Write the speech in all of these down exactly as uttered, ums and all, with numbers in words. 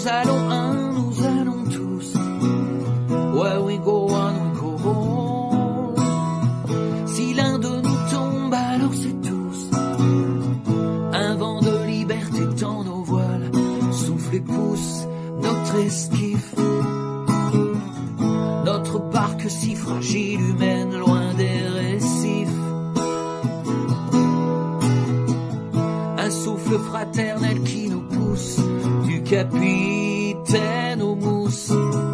nous allons un, nous allons tous. Where we go one, we go all. Si l'un de nous tombe, alors c'est tous. Un vent de liberté tend nos voiles, souffle et pousse notre esquif. Notre barque si fragile, humaine, loin des récifs. Un souffle fraternel qui nous pousse, du capitaine aux mousses,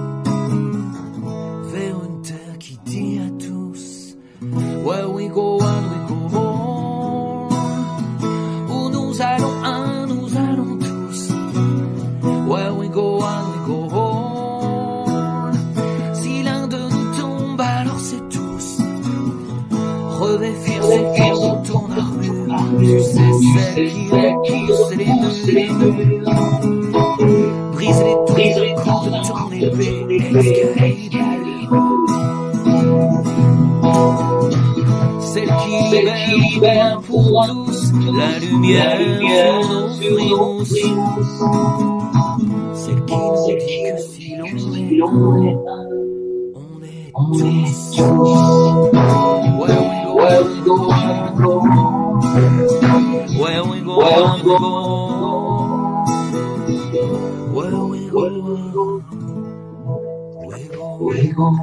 vers une terre qui dit à tous, where we go one, we go all. Où nous allons un, nous allons tous, where we go one, we go all. Si l'un de nous tombe, alors c'est tous. Revêtir ses cœurs dans ton armure, tu sais celle qui repousse les murs. Brise les tours de ton épée, Excalibur. Celle qui libère pour tous la lumière pour nos frimousse. Celle qui nous dit que si l'on est un, on est tous. Where we go, where we go, where we go, where we go, where we go, where we go.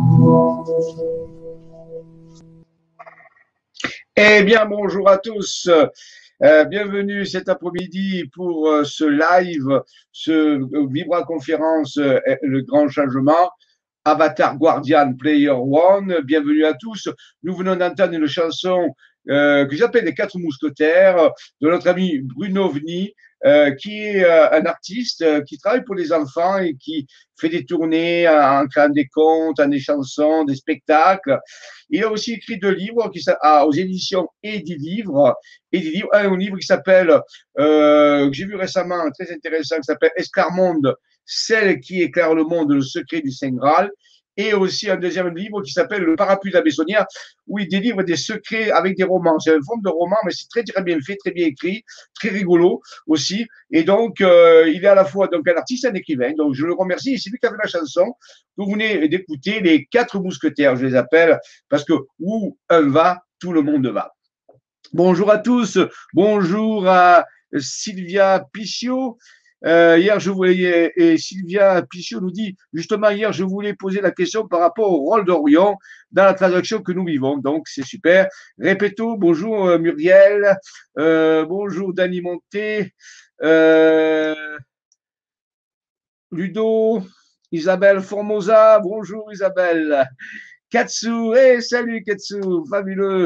Eh bien, bonjour à tous. Euh, bienvenue cet après-midi pour euh, ce live, ce euh, Vibra Conférence, euh, le grand changement. Avatar Guardian Player One. Bienvenue à tous. Nous venons d'entendre une chanson euh, que j'appelle les Quatre Mousquetaires de notre ami Bruno Vni, euh, qui est euh, un artiste euh, qui travaille pour les enfants et qui fait des tournées en créant des contes, en des chansons, des spectacles. Il a aussi écrit deux livres qui sont aux éditions et des livres et des livres. Un livre qui s'appelle, euh, que j'ai vu récemment, très intéressant, qui s'appelle Esclarmonde, celle qui éclaire le monde, le secret du Saint Graal. Et aussi un deuxième livre qui s'appelle Le Parapluie de la Bessonnière, où il délivre des secrets avec des romans. C'est une forme de roman, mais c'est très, très bien fait, très bien écrit, très rigolo aussi. Et donc, euh, il est à la fois donc un artiste et un écrivain. Donc, je le remercie. Et c'est lui qui a fait la chanson que vous venez d'écouter, Les Quatre Mousquetaires, je les appelle, parce que où un va, tout le monde va. Bonjour à tous. Bonjour à Sylvia Pichot. Euh, hier, je voulais, et Sylvia Pichot nous dit, justement, hier, je voulais poser la question par rapport au rôle d'Orion dans la transaction que nous vivons. Donc, c'est super. Répétons, bonjour euh, Muriel, euh, bonjour Dani Monté, euh, Ludo, Isabelle Formosa, bonjour Isabelle, Katsu, hey, salut Katsu, fabuleux.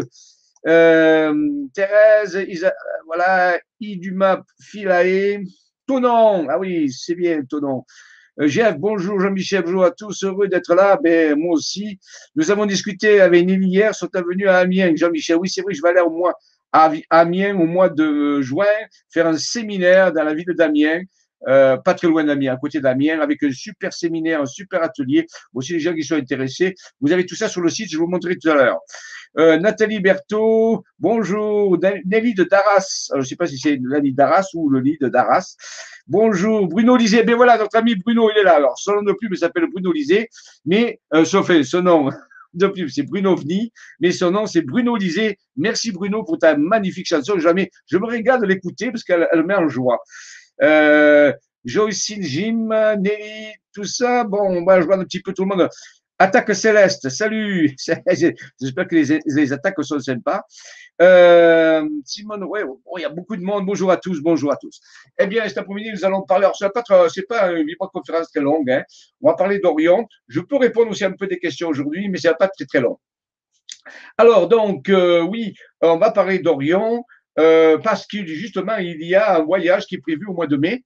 Euh, Thérèse, Isa, voilà, Iduma Philae, Tonon, ah oui, c'est bien, Tonon. Euh, Jeff, bonjour Jean-Michel, bonjour à tous, heureux d'être là, ben, moi aussi. Nous avons discuté avec Nelly hier, sont venus à Amiens. Jean-Michel, oui, c'est vrai, je vais aller au mois à Amiens au mois de juin, faire un séminaire dans la ville d'Amiens. Euh, pas très loin d'Amiens, à côté d'Amiens, avec un super séminaire, un super atelier. Aussi, les gens qui sont intéressés. Vous avez tout ça sur le site, je vous montrerai tout à l'heure. Euh, Nathalie Berthaud, bonjour. Nelly de Daras, alors, je ne sais pas si c'est Nelly Daras ou le lit de Daras. Bonjour. Bruno Lisée, ben voilà, notre ami Bruno, il est là. Alors, son nom de plume s'appelle Bruno Lisée, mais, euh, sauf son nom de plume, c'est Bruno Vni, mais son nom, c'est Bruno Lisée. Merci Bruno pour ta magnifique chanson. Jamais, je me régale de l'écouter parce qu'elle elle met en joie. Euh, Joycine, Jim, Nelly, tout ça. Bon, bah, je vois un petit peu tout le monde. Attaque Céleste, salut. J'espère que les, les attaques sont sympas. Euh, Simone, ouais, bon, il y a beaucoup de monde. Bonjour à tous, bonjour à tous. Eh bien, cet après-midi, nous allons parler. Alors, ce n'est pas, c'est pas une conférence très longue. Hein. On va parler d'Orion. Je peux répondre aussi un peu des questions aujourd'hui, mais ce n'est pas très très long. Alors, donc, euh, oui, on va parler d'Orion. Euh, parce qu'il justement il y a un voyage qui est prévu au mois de mai.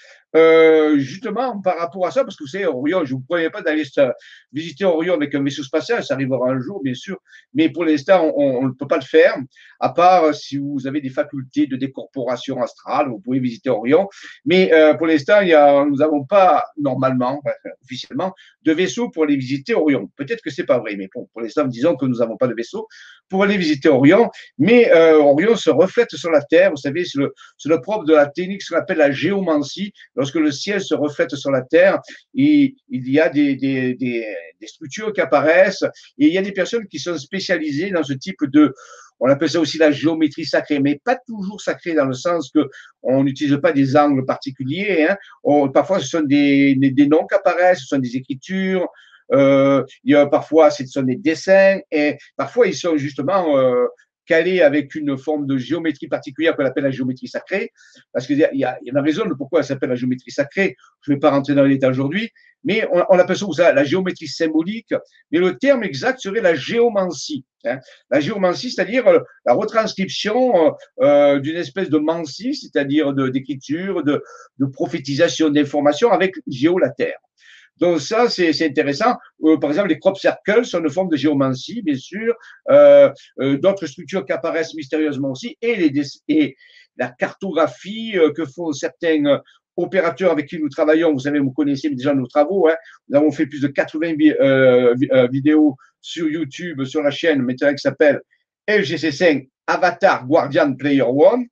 Euh, justement par rapport à ça, parce que vous savez, Orion, je ne vous promets pas d'aller visiter Orion avec un vaisseau spatial, ça arrivera un jour, bien sûr, mais pour l'instant, on ne peut pas le faire, à part si vous avez des facultés de décorporation astrale, vous pouvez visiter Orion, mais euh, pour l'instant, il y a, nous n'avons pas, normalement, officiellement, de vaisseau pour aller visiter Orion. Peut-être que c'est pas vrai, mais bon, pour l'instant, disons que nous n'avons pas de vaisseau pour aller visiter Orion, mais euh, Orion se reflète sur la Terre, vous savez, c'est le, c'est le propre de la technique, ce qu'on appelle la géomancie. lorsque le ciel se reflète sur la terre, il, il y a des, des, des, des structures qui apparaissent et il y a des personnes qui sont spécialisées dans ce type de, on appelle ça aussi la géométrie sacrée, mais pas toujours sacrée dans le sens que on n'utilise pas des angles particuliers. Hein. On, parfois, ce sont des, des, des noms qui apparaissent, ce sont des écritures. Euh, il y a parfois, ce sont des dessins et parfois ils sont justement euh, calés avec une forme de géométrie particulière qu'on appelle la géométrie sacrée, parce qu'il y, y, y a une raison de pourquoi elle s'appelle la géométrie sacrée. Je ne vais pas rentrer dans les détails aujourd'hui, mais on, on appelle ça la géométrie symbolique, mais le terme exact serait la géomancie. Hein. La géomancie, c'est-à-dire la retranscription euh, d'une espèce de mancie, c'est-à-dire d'écriture, de, de, de prophétisation, d'information avec géo la terre. Donc ça, c'est intéressant. Euh, par exemple, les crop circles sont une forme de géomancie, bien sûr. Euh, euh, D'autres structures qui apparaissent mystérieusement aussi, et, les, et la cartographie euh, que font certains euh, opérateurs avec qui nous travaillons. Vous savez, vous connaissez déjà nos travaux. Hein. Nous avons fait plus de quatre-vingts euh, euh, vidéos sur YouTube, sur la chaîne maintenant qui s'appelle L G C cinq Avatar Guardian Player One.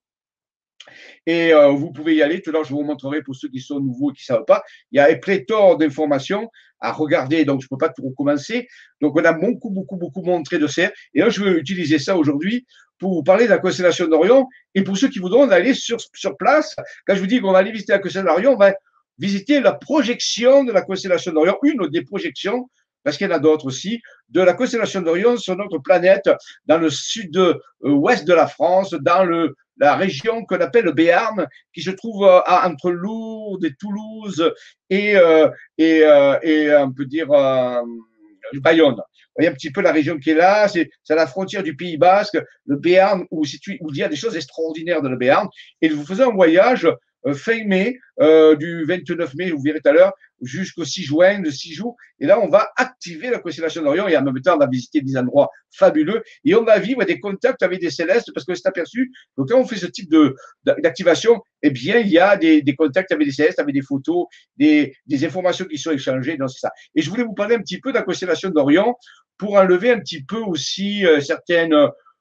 Et euh, vous pouvez y aller. Tout à l'heure, je vous montrerai pour ceux qui sont nouveaux et qui ne savent pas. Il y a pléthore d'informations à regarder, donc je ne peux pas tout recommencer. Donc, on a beaucoup, beaucoup, beaucoup montré de ça. Et là, je veux utiliser ça aujourd'hui pour vous parler de la constellation d'Orion. Et pour ceux qui voudront aller sur, sur place, quand je vous dis qu'on va aller visiter la constellation d'Orion, on va visiter la projection de la constellation d'Orion, une des projections, parce qu'il y en a d'autres aussi, de la constellation d'Orion sur notre planète, dans le sud-ouest de la France, dans le la région qu'on appelle le Béarn, qui se trouve euh, entre Lourdes et Toulouse et, euh, et, euh, et on peut dire euh, Bayonne. Vous voyez un petit peu la région qui est là, c'est à la frontière du Pays Basque, le Béarn, où, où il y a des choses extraordinaires dans le Béarn. Et vous faisez un voyage euh, fin mai, euh, du vingt-neuf mai, vous verrez tout à l'heure, jusqu'au six juin, de six jours. Et là, on va activer la constellation d'Orion et en même temps, on va visiter des endroits fabuleux et on va vivre des contacts avec des célestes parce que c'est aperçu que quand on fait ce type d'activation, eh bien, il y a des, des contacts avec des célestes, avec des photos, des, des informations qui sont échangées. Donc, c'est ça. Et je voulais vous parler un petit peu de la constellation d'Orion pour enlever un petit peu aussi euh, certaines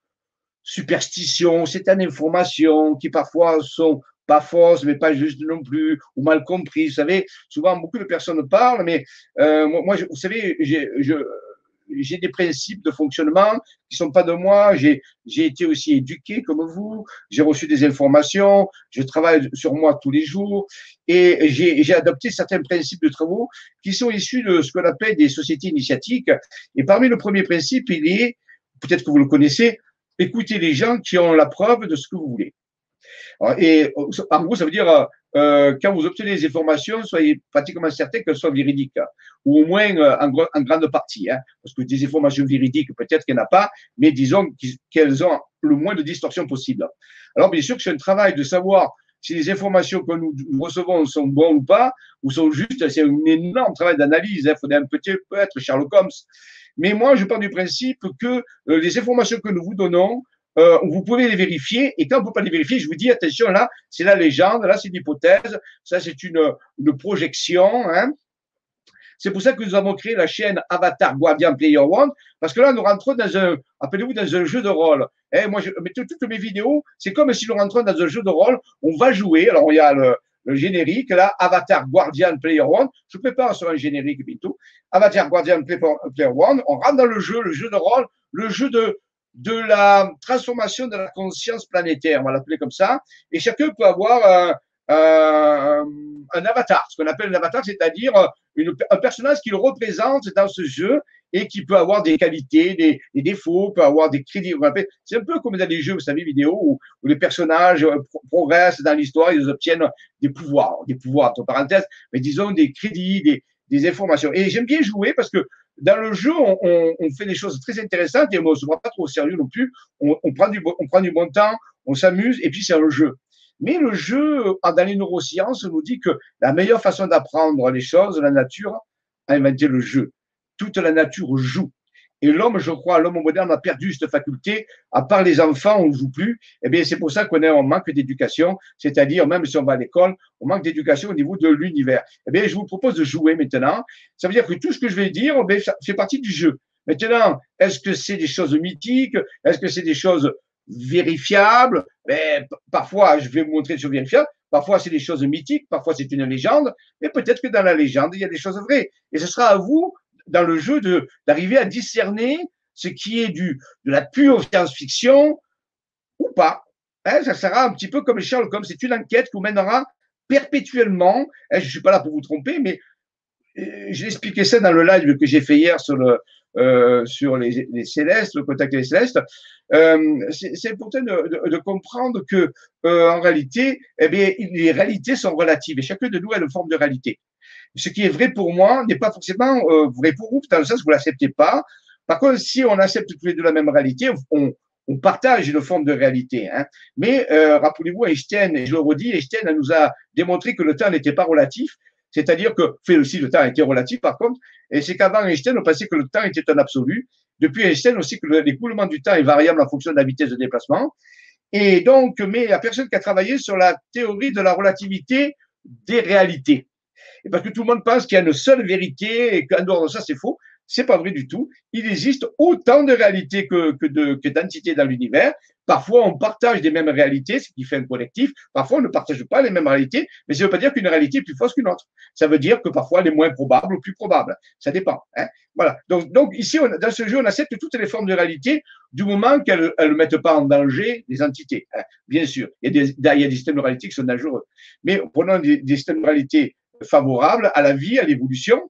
superstitions, certaines informations qui parfois sont pas fausses, mais pas justes non plus, ou mal comprises. Vous savez, souvent, beaucoup de personnes parlent, mais euh, moi, je, vous savez, j'ai j'ai des principes de fonctionnement qui sont pas de moi. J'ai j'ai été aussi éduqué comme vous. J'ai reçu des informations. Je travaille sur moi tous les jours et j'ai j'ai adopté certains principes de travaux qui sont issus de ce qu'on appelle des sociétés initiatiques. Et parmi le premier principe, il est, peut-être que vous le connaissez, écoutez les gens qui ont la preuve de ce que vous voulez. Et en gros, ça veut dire, euh, quand vous obtenez des informations, soyez pratiquement certain qu'elles soient véridiques, hein, ou au moins euh, en, en grande partie, hein, parce que des informations véridiques, peut-être qu'il n'y en a pas, mais disons qu'elles ont le moins de distorsion possible. Alors, bien sûr que c'est un travail de savoir si les informations que nous recevons sont bonnes ou pas, ou sont justes. C'est un énorme travail d'analyse. Il hein, faudrait un petit peu être Sherlock Holmes. Mais moi, je pars du principe que euh, les informations que nous vous donnons, Euh, vous pouvez les vérifier, et quand vous ne pouvez pas les vérifier, je vous dis, attention, là, c'est la légende, là, c'est l'hypothèse, ça, c'est une, une projection. Hein. C'est pour ça que nous avons créé la chaîne Avatar Guardian Player One, parce que là, nous rentrons dans un, appelez-vous, dans un jeu de rôle. Eh, moi, je, mais toutes mes vidéos, c'est comme si nous rentrons dans un jeu de rôle, on va jouer, alors il y a le, le générique, là, Avatar Guardian Player One, je prépare sur un générique bientôt, Avatar Guardian Player One, on rentre dans le jeu, le jeu de rôle, le jeu de de la transformation de la conscience planétaire, on va l'appeler comme ça, et chacun peut avoir un, un, un avatar, ce qu'on appelle un avatar, c'est-à-dire une, un personnage qui le représente dans ce jeu et qui peut avoir des qualités, des, des défauts, peut avoir des crédits. C'est un peu comme dans les jeux, vous savez, vidéo, où, où les personnages progressent dans l'histoire, ils obtiennent des pouvoirs, des pouvoirs, entre parenthèses, mais disons des crédits, des, des informations. Et j'aime bien jouer parce que dans le jeu, on, on, on fait des choses très intéressantes et on ne se voit pas trop au sérieux non plus. On, on, prend, du, on prend du bon temps, on s'amuse et puis c'est le jeu. Mais le jeu, dans les neurosciences, nous dit que la meilleure façon d'apprendre les choses, la nature a inventé le jeu. Toute la nature joue. Et l'homme, je crois, l'homme moderne a perdu cette faculté. À part les enfants, on ne joue plus. Eh bien, c'est pour ça qu'on est en manque d'éducation. C'est-à-dire, même si on va à l'école, on manque d'éducation au niveau de l'univers. Eh bien, je vous propose de jouer maintenant. Ça veut dire que tout ce que je vais dire, eh bien, ça fait partie du jeu. Maintenant, est-ce que c'est des choses mythiques? Est-ce que c'est des choses vérifiables? Ben, parfois, je vais vous montrer des choses vérifiables. Parfois, c'est des choses mythiques, parfois, c'est une légende, mais peut-être que dans la légende, il y a des choses vraies. Et ce sera à vous, dans le jeu, de, d'arriver à discerner ce qui est du, de la pure science-fiction ou pas. Hein, ça sera un petit peu comme Sherlock Holmes. C'est une enquête qui vous mènera perpétuellement. Hein, je ne suis pas là pour vous tromper, mais euh, j'ai expliqué ça dans le live que j'ai fait hier sur le, euh, sur les, les célestes, le contact des célestes. Euh, c'est important de, de, de comprendre que, euh, en réalité, eh bien, les réalités sont relatives et chacun de nous a une forme de réalité. Ce qui est vrai pour moi n'est pas forcément euh, vrai pour vous, dans le sens où vous l'acceptez pas. Par contre, si on accepte tous les deux la même réalité, on, on partage une forme de réalité. Hein. Mais euh, rappelez-vous, Einstein, et je le redis, Einstein nous a démontré que le temps n'était pas relatif. C'est-à-dire que, fait aussi, le temps était relatif, par contre, et c'est qu'avant Einstein, on pensait que le temps était un absolu. Depuis Einstein aussi, que l'écoulement du temps est variable en fonction de la vitesse de déplacement. Et donc, mais il n'y a personne qui a travaillé sur la théorie de la relativité des réalités. Et parce que tout le monde pense qu'il y a une seule vérité et qu'en dehors de ça, c'est faux. C'est pas vrai du tout. Il existe autant de réalités que, que, de, que d'entités dans l'univers. Parfois, on partage des mêmes réalités, ce qui fait un collectif. Parfois, on ne partage pas les mêmes réalités, mais ça ne veut pas dire qu'une réalité est plus fausse qu'une autre. Ça veut dire que parfois, elle est moins probable ou plus probable. Ça dépend. Hein. Voilà. Donc, donc ici, on, dans ce jeu, on accepte toutes les formes de réalité du moment qu'elles ne mettent pas en danger les entités. Hein. Bien sûr, il y, a des, il y a des systèmes de réalité qui sont dangereux. Mais prenons des, des systèmes de réalité favorables à la vie, à l'évolution.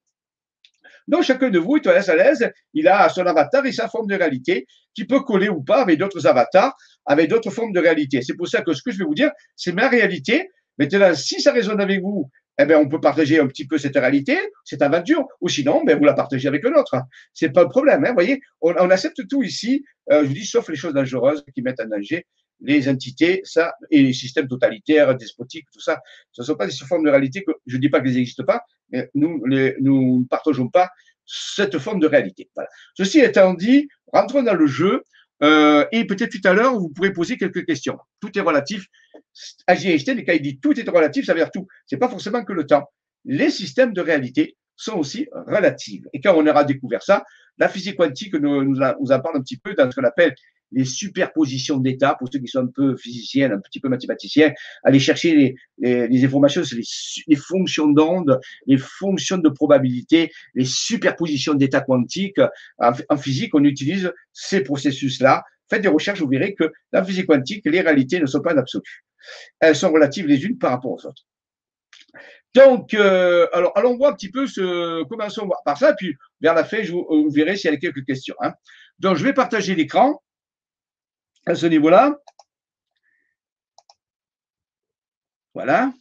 Donc, chacun de vous est à l'aise à l'aise, il a son avatar et sa forme de réalité qui peut coller ou pas avec d'autres avatars, avec d'autres formes de réalité. C'est pour ça que ce que je vais vous dire, c'est ma réalité. Maintenant, si ça résonne avec vous, eh bien, on peut partager un petit peu cette réalité, cette aventure, ou sinon, ben, vous la partagez avec un autre. C'est pas le problème, hein, vous voyez. On, on accepte tout ici, euh, je vous dis, sauf les choses dangereuses qui mettent en danger les entités, ça, et les systèmes totalitaires, despotiques, tout ça. Ce ne sont pas des formes de réalité que, je ne dis pas qu'elles n'existent pas, mais nous, les, nous ne partageons pas cette forme de réalité. Voilà. Ceci étant dit, rentrons dans le jeu, euh, et peut-être tout à l'heure, vous pourrez poser quelques questions. Tout est relatif. A J. Einstein, quand il dit tout est relatif, ça veut dire tout. C'est pas forcément que le temps. Les systèmes de réalité sont aussi relatifs. Et quand on aura découvert ça, la physique quantique nous, nous, nous en parle un petit peu dans ce qu'on appelle les superpositions d'états, pour ceux qui sont un peu physiciens, un petit peu mathématiciens, aller chercher les, les, les informations sur les, les fonctions d'onde, les fonctions de probabilité, les superpositions d'états quantiques. En, en physique, on utilise ces processus-là. Faites des recherches, vous verrez que dans la physique quantique, les réalités ne sont pas absolues. Elles sont relatives les unes par rapport aux autres. Donc, euh, alors, allons voir un petit peu ce, commençons par ça, puis vers la fin, je vous, vous verrez s'il y a quelques questions. Hein. Donc, je vais partager l'écran à ce niveau-là. Voilà.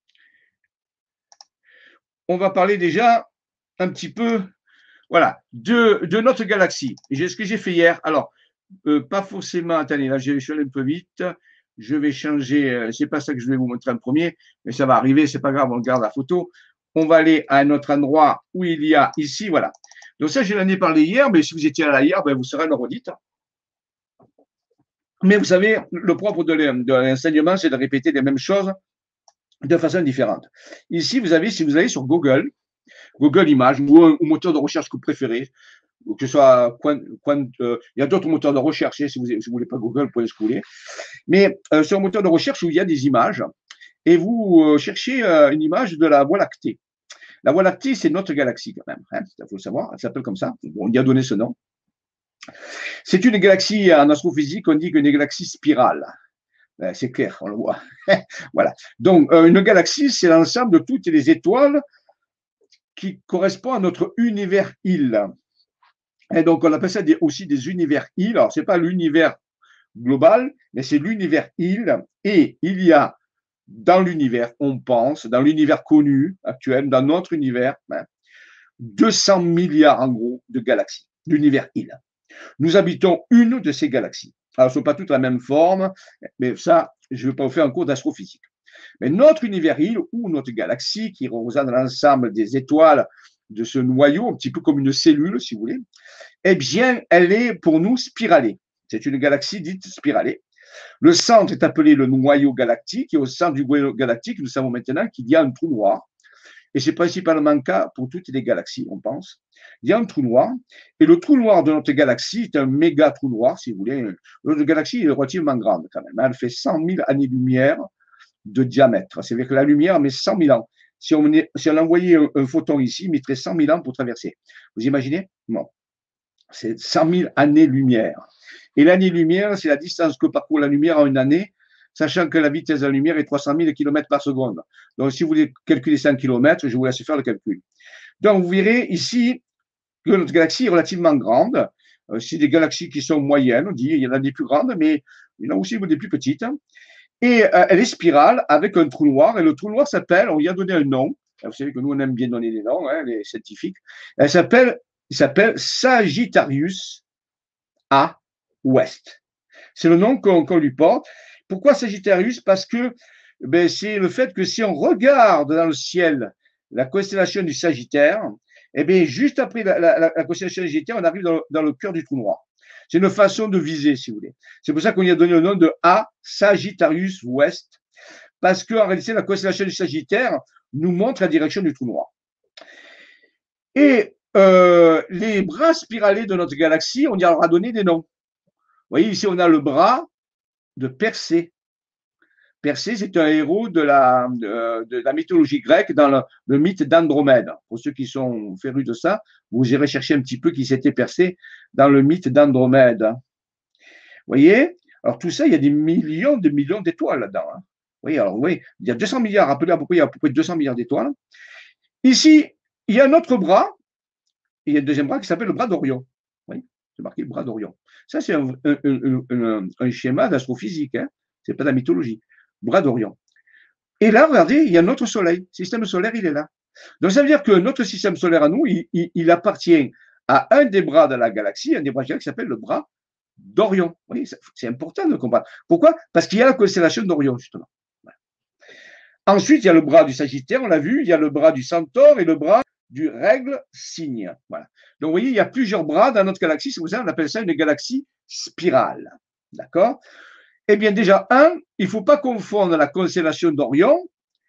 On va parler déjà un petit peu, voilà, de, de notre galaxie. Et ce que j'ai fait hier, alors, euh, pas forcément, attendez, là, je suis allé un peu vite. Je vais changer, euh, c'est pas ça que je vais vous montrer en premier, mais ça va arriver, c'est pas grave, on garde la photo. On va aller à un autre endroit où il y a ici, voilà. Donc ça, je l'en ai parlé hier, mais si vous étiez là hier, ben, vous serez le redite. Mais vous savez, le propre de l'enseignement, c'est de répéter les mêmes choses de façon différente. Ici, vous avez, si vous allez sur Google, Google Images ou un moteur de recherche que vous préférez, que ce soit, Quant, Quant, euh, il y a d'autres moteurs de recherche, hein, si vous ne si voulez pas Google, vous pouvez ce que vous voulez. Mais euh, c'est un moteur de recherche où il y a des images et vous euh, cherchez euh, une image de la Voie lactée. La Voie lactée, c'est notre galaxie quand même, hein, il faut le savoir, elle s'appelle comme ça, on y a donné ce nom. C'est une galaxie, en astrophysique, on dit qu'une galaxie spirale. Ben, c'est clair, on le voit. Voilà. Donc, euh, une galaxie, c'est l'ensemble de toutes les étoiles qui correspondent à notre univers-île. Et donc, on appelle ça des, aussi des univers-îles. Alors, ce n'est pas l'univers global, mais c'est l'univers-île. Et il y a dans l'univers, on pense, dans l'univers connu actuel, dans notre univers, hein, deux cents milliards en gros de galaxies, d'univers-île. Nous habitons une de ces galaxies. Alors, elles ne sont pas toutes la même forme, mais ça, je ne vais pas vous faire un cours d'astrophysique. Mais notre univers-île ou notre galaxie, qui représente l'ensemble des étoiles de ce noyau, un petit peu comme une cellule, si vous voulez, eh bien, elle est pour nous spiralée. C'est une galaxie dite spiralée. Le centre est appelé le noyau galactique, et au centre du noyau galactique, nous savons maintenant qu'il y a un trou noir. Et c'est principalement le cas pour toutes les galaxies, on pense. Il y a un trou noir, et le trou noir de notre galaxie est un méga trou noir, si vous voulez. Notre galaxie est relativement grande quand même. Elle fait cent mille années-lumière de diamètre. C'est-à-dire que la lumière met cent mille ans. Si on, si on envoyait un, un photon ici, il mettrait cent mille ans pour traverser. Vous imaginez? Bon. C'est cent mille années-lumière. Et l'année-lumière, c'est la distance que parcourt la lumière en une année, sachant que la vitesse de la lumière est trois cent mille kilomètres par seconde. Donc, si vous voulez calculer cent kilomètres, je vous laisse faire le calcul. Donc, vous verrez ici que notre galaxie est relativement grande. Euh, c'est des galaxies qui sont moyennes, on dit, il y en a des plus grandes, mais il y en a aussi des plus petites. Et euh, elle est spirale avec un trou noir, et le trou noir s'appelle, on lui a donné un nom, vous savez que nous, on aime bien donner des noms, hein, les scientifiques, elle s'appelle, il s'appelle Sagittarius A Ouest. C'est le nom qu'on qu'on lui porte. Pourquoi Sagittarius? Parce que ben, c'est le fait que si on regarde dans le ciel la constellation du Sagittaire, eh bien, juste après la, la, la constellation du Sagittaire, on arrive dans le, dans le cœur du trou noir. C'est une façon de viser, si vous voulez. C'est pour ça qu'on lui a donné le nom de A Sagittarius Ouest, parce qu'en réalité, la constellation du Sagittaire nous montre la direction du trou noir. Et euh, les bras spiralés de notre galaxie, on y leur a donné des noms. Vous voyez, ici, on a le bras de Persée. Persée, c'est un héros de la, de, de la mythologie grecque dans le, le mythe d'Andromède. Pour ceux qui sont férus de ça, vous irez chercher un petit peu qui s'était Persée dans le mythe d'Andromède. Vous voyez? Alors, tout ça, il y a des millions de millions d'étoiles là-dedans. Hein. Vous voyez, alors, oui, il y a deux cents milliards, rappelez à peu près, il y a à peu près deux cents milliards d'étoiles. Ici, il y a un autre bras, et il y a un deuxième bras qui s'appelle le bras d'Orion. Oui, c'est marqué le bras d'Orion. Ça, c'est un, un, un, un, un schéma d'astrophysique, hein. C'est pas de la mythologie. Bras d'Orion. Et là, regardez, il y a notre Soleil. Le système solaire, il est là. Donc, ça veut dire que notre système solaire à nous, il, il, il appartient à un des bras de la galaxie, un des bras qui s'appelle le bras d'Orion. Oui, c'est important de comprendre. Pourquoi? Parce qu'il y a la constellation d'Orion, justement. Voilà. Ensuite, il y a le bras du Sagittaire, on l'a vu, il y a le bras du Centaure et le bras du Règle Cygne. Voilà. Donc, vous voyez, il y a plusieurs bras dans notre galaxie. C'est pour ça qu'on appelle ça une galaxie spirale. D'accord? Eh bien, déjà, un, il ne faut pas confondre la constellation d'Orion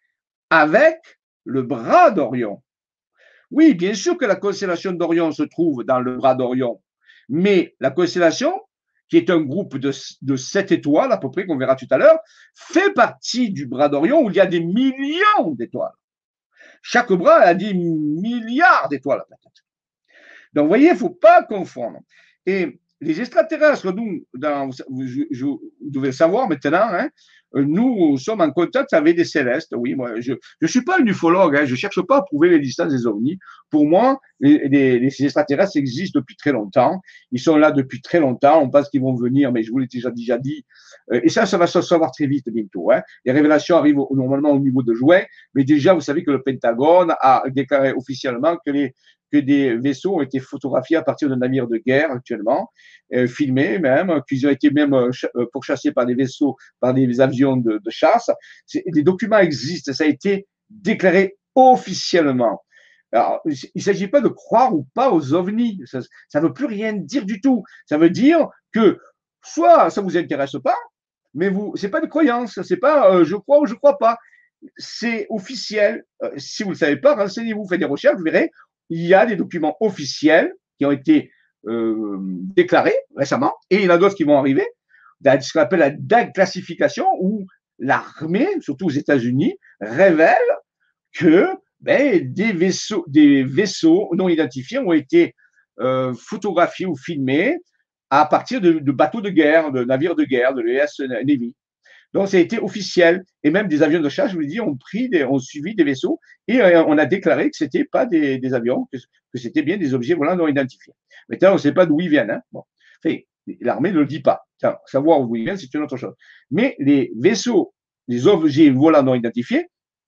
avec le bras d'Orion. Oui, bien sûr que la constellation d'Orion se trouve dans le bras d'Orion, mais la constellation, qui est un groupe de, de sept étoiles, à peu près, qu'on verra tout à l'heure, fait partie du bras d'Orion où il y a des millions d'étoiles. Chaque bras a des milliards d'étoiles. Donc, vous voyez, il ne faut pas confondre. Et les extraterrestres, nous, dans, vous, je, vous devez le savoir maintenant, hein, nous sommes en contact avec des célestes. Oui, moi, je ne suis pas un ufologue, hein, je ne cherche pas à prouver l'existence des ovnis. Pour moi, les, les, les extraterrestres existent depuis très longtemps. Ils sont là depuis très longtemps. On pense qu'ils vont venir, mais je vous l'ai déjà, déjà dit. Et ça, ça va se savoir très vite bientôt. Hein. Les révélations arrivent au, normalement au niveau de juin, mais déjà, vous savez que le Pentagone a déclaré officiellement que les que des vaisseaux ont été photographiés à partir de navires de guerre actuellement, euh, filmés même, qu'ils ont été même euh, pourchassés par des vaisseaux, par des avions de, de chasse. Des documents existent, ça a été déclaré officiellement. Alors, il ne s'agit pas de croire ou pas aux ovnis, ça ne veut plus rien dire du tout. Ça veut dire que soit ça ne vous intéresse pas, mais vous, c'est pas de croyance, c'est pas euh, je crois ou je crois pas. C'est officiel. Euh, si vous ne le savez pas, renseignez-vous, faites des recherches, vous verrez. Il y a des documents officiels qui ont été euh, déclarés récemment, et il y en a d'autres qui vont arriver, ce qu'on appelle la déclassification, où l'armée, surtout aux États-Unis, révèle que ben, des, vaisseaux, des vaisseaux non identifiés ont été euh, photographiés ou filmés à partir de, de bateaux de guerre, de navires de guerre, de l'U S Navy. Donc, ça a été officiel. Et même des avions de chasse, je vous l'ai dit, ont pris, des, ont suivi des vaisseaux et euh, on a déclaré que c'était pas des, des avions, que, que c'était bien des objets volants non identifiés. Maintenant, on ne sait pas d'où ils viennent. Hein. Bon. Enfin, l'armée ne le dit pas. Enfin, savoir d'où ils viennent, c'est une autre chose. Mais les vaisseaux, les objets volants non identifiés,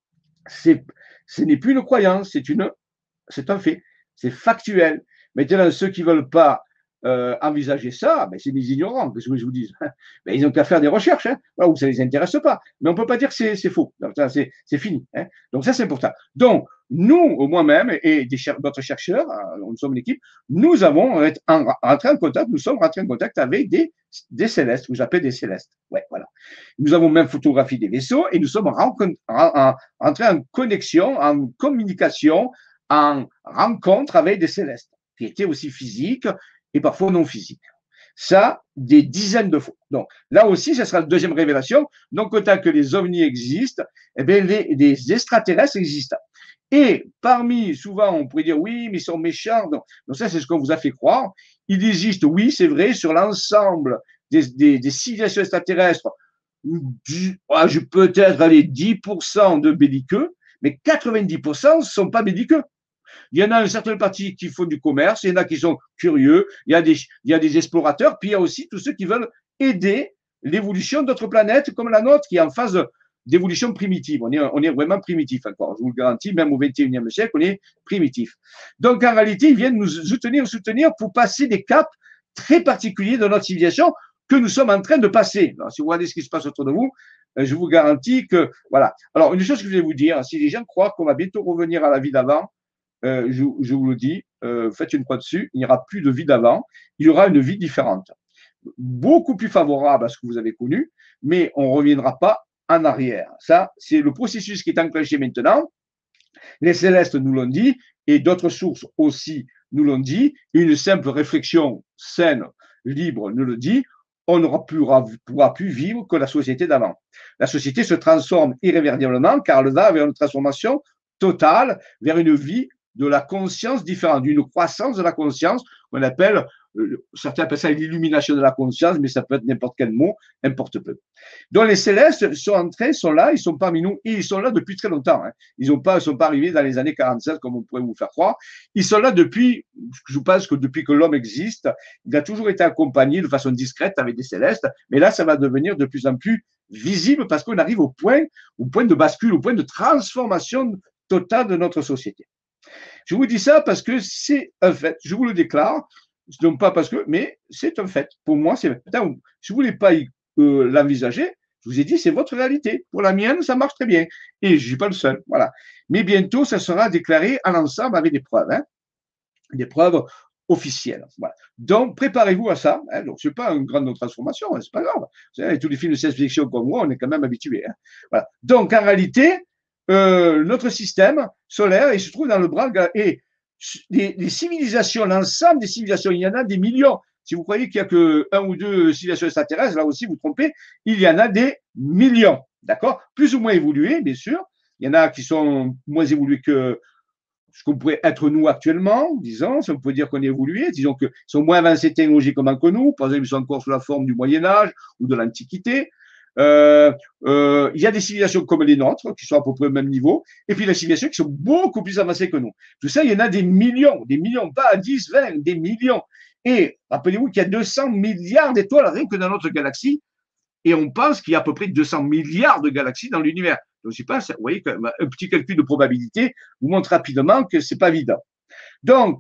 c'est, ce n'est plus une croyance, c'est une, c'est un fait. C'est factuel. Maintenant, ceux qui ne veulent pas Euh, envisager ça, ben, c'est des ignorants, qu'est-ce que je vous dis? Ben, ils n'ont qu'à faire des recherches, hein, là où ça ne les intéresse pas. Mais on ne peut pas dire que c'est, c'est faux. C'est, c'est fini. Hein. Donc ça, c'est important. Donc, nous, moi-même, et des cher- d'autres chercheurs, nous sommes une équipe, nous avons rentré en contact, nous sommes rentrés en contact avec des, des célestes, que j'appelle des célestes. Ouais, voilà. Nous avons même photographié des vaisseaux et nous sommes rentrés en connexion, en communication, en rencontre avec des célestes, qui étaient aussi physiques et parfois non physiques. Ça, des dizaines de fois. Donc, là aussi, ce sera la deuxième révélation. Donc, autant que les ovnis existent, eh bien, les, les extraterrestres existent. Et parmi, souvent, on pourrait dire, oui, mais ils sont méchants. Donc, donc ça, c'est ce qu'on vous a fait croire. Il existe, oui, c'est vrai, sur l'ensemble des, des, des civilisations extraterrestres, je peut-être aller dix pour cent de belliqueux, mais quatre-vingt-dix pour cent ne sont pas belliqueux. Il y en a une certaine partie qui font du commerce, il y en a qui sont curieux, il y a des, il y a des explorateurs, puis il y a aussi tous ceux qui veulent aider l'évolution d'autres planètes comme la nôtre, qui est en phase d'évolution primitive. On est, on est vraiment primitif encore. Je vous le garantis, même au vingt et unième siècle, on est primitif. Donc, en réalité, ils viennent nous soutenir, soutenir pour passer des caps très particuliers de notre civilisation que nous sommes en train de passer. Alors, si vous regardez ce qui se passe autour de vous, je vous garantis que, voilà. Alors, une chose que je vais vous dire, si les gens croient qu'on va bientôt revenir à la vie d'avant, euh, je, je vous le dis, euh, faites une croix dessus, il n'y aura plus de vie d'avant, il y aura une vie différente. Beaucoup plus favorable à ce que vous avez connu, mais on ne reviendra pas en arrière. Ça, c'est le processus qui est enclenché maintenant. Les célestes nous l'ont dit, et d'autres sources aussi nous l'ont dit. Une simple réflexion saine, libre, nous le dit. On ne pourra, pourra plus vivre que la société d'avant. La société se transforme irréversiblement car elle va vers une transformation totale, vers une vie de la conscience différente, d'une croissance de la conscience qu'on appelle, euh, certains appellent ça l'illumination de la conscience, mais ça peut être n'importe quel mot, importe peu. Donc les célestes sont entrés, sont là, ils sont parmi nous, et ils sont là depuis très longtemps. Hein. Ils ne sont pas arrivés dans les années quarante-sept, comme on pourrait vous faire croire. Ils sont là depuis, je pense que depuis que l'homme existe, il a toujours été accompagné de façon discrète avec des célestes, mais là, ça va devenir de plus en plus visible parce qu'on arrive au point, au point de bascule, au point de transformation totale de notre société. Je vous dis ça parce que c'est un fait. Je vous le déclare, non pas parce que, mais c'est un fait. Pour moi, c'est. Si vous ne voulez pas euh, l'envisager, je vous ai dit, c'est votre réalité. Pour la mienne, ça marche très bien. Et je ne suis pas le seul. Voilà. Mais bientôt, ça sera déclaré à l'ensemble avec des preuves. Hein, des preuves officielles. Voilà. Donc, préparez-vous à ça. Hein. Donc, ce n'est pas une grande transformation. Hein, ce n'est pas grave. Vous savez, tous les films de science-fiction comme moi, on est quand même habitués. Hein. Voilà. Donc, en réalité, Euh, notre système solaire, il se trouve dans le bras, et les, les civilisations, l'ensemble des civilisations, il y en a des millions. Si vous croyez qu'il n'y a que un ou deux civilisations extraterrestres, là aussi vous trompez, il y en a des millions, d'accord? Plus ou moins évoluées, bien sûr. Il y en a qui sont moins évolués que ce qu'on pourrait être nous actuellement, disons, si on peut dire qu'on est évolué, disons qu'ils sont moins avancés technologiquement que nous, par exemple, ils sont encore sous la forme du Moyen-Âge ou de l'Antiquité. Euh, euh, il y a des civilisations comme les nôtres qui sont à peu près au même niveau, et puis des civilisations qui sont beaucoup plus avancées que nous. Tout ça, il y en a des millions, des millions, pas à dix, vingt, des millions. Et rappelez-vous qu'il y a deux cents milliards d'étoiles rien que dans notre galaxie, et on pense qu'il y a à peu près deux cents milliards de galaxies dans l'univers. Donc, je sais pas, vous voyez, un petit calcul de probabilité vous montre rapidement que c'est pas évident. Donc,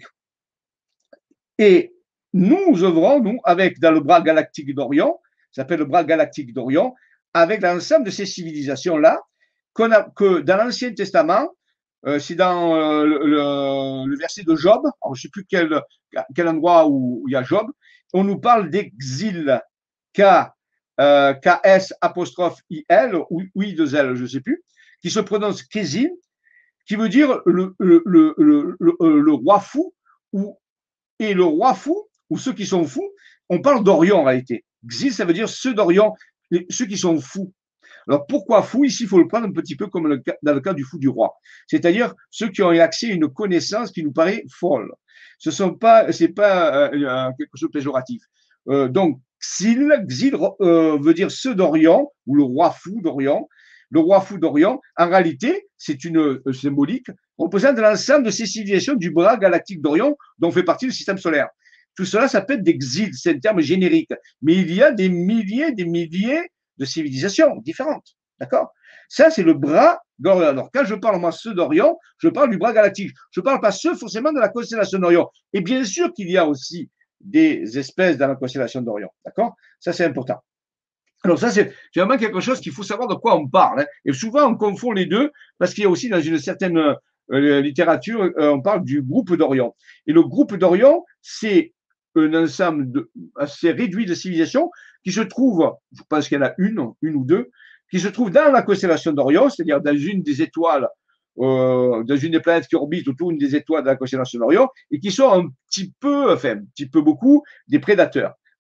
et nous œuvrons, nous, avec dans le bras galactique d'Orion, ça s'appelle le bras galactique d'Orion, avec l'ensemble de ces civilisations-là, qu'on a, que dans l'Ancien Testament, euh, c'est dans euh, le, le verset de Job, alors je ne sais plus quel, quel endroit où, où il y a Job, on nous parle d'exil, K, euh, K S apostrophe I L, ou I deux L, je ne sais plus, qui se prononce Kézil, qui veut dire le, le, le, le, le, le roi fou, ou, et le roi fou, ou ceux qui sont fous, on parle d'Orion en réalité. Xil, ça veut dire ceux d'Orion, ceux qui sont fous. Alors pourquoi fou? Ici, il faut le prendre un petit peu comme le cas, dans le cas du fou du roi. C'est-à-dire ceux qui ont accès à une connaissance qui nous paraît folle. Ce sont pas, c'est pas euh, quelque chose de péjoratif. Euh, donc, Xil, Xil euh, veut dire ceux d'Orion, ou le roi fou d'Orion. Le roi fou d'Orion, en réalité, c'est une euh, symbolique, représente l'ensemble de ces civilisations du bras galactique d'Orion, dont fait partie le système solaire. Tout cela s'appelle des xils, c'est un terme générique. Mais il y a des milliers, des milliers de civilisations différentes. D'accord? Ça, c'est le bras d'Orion. Alors, quand je parle, moi, ceux d'Orion, je parle du bras galactique. Je ne parle pas ceux forcément de la constellation d'Orion. Et bien sûr qu'il y a aussi des espèces dans la constellation d'Orion. D'accord? Ça, c'est important. Alors, ça, c'est vraiment quelque chose qu'il faut savoir de quoi on parle. Hein. Et souvent, on confond les deux parce qu'il y a aussi dans une certaine euh, littérature, euh, on parle du groupe d'Orion. Et le groupe d'Orion, c'est un ensemble de, assez réduit de civilisations qui se trouvent, je pense qu'il y en a une, une ou deux, qui se trouvent dans la constellation d'Orion, c'est-à-dire dans une des étoiles, euh, dans une des planètes qui orbitent autour d'une des étoiles de la constellation d'Orion, et qui sont un petit peu, enfin un petit peu beaucoup, des prédateurs.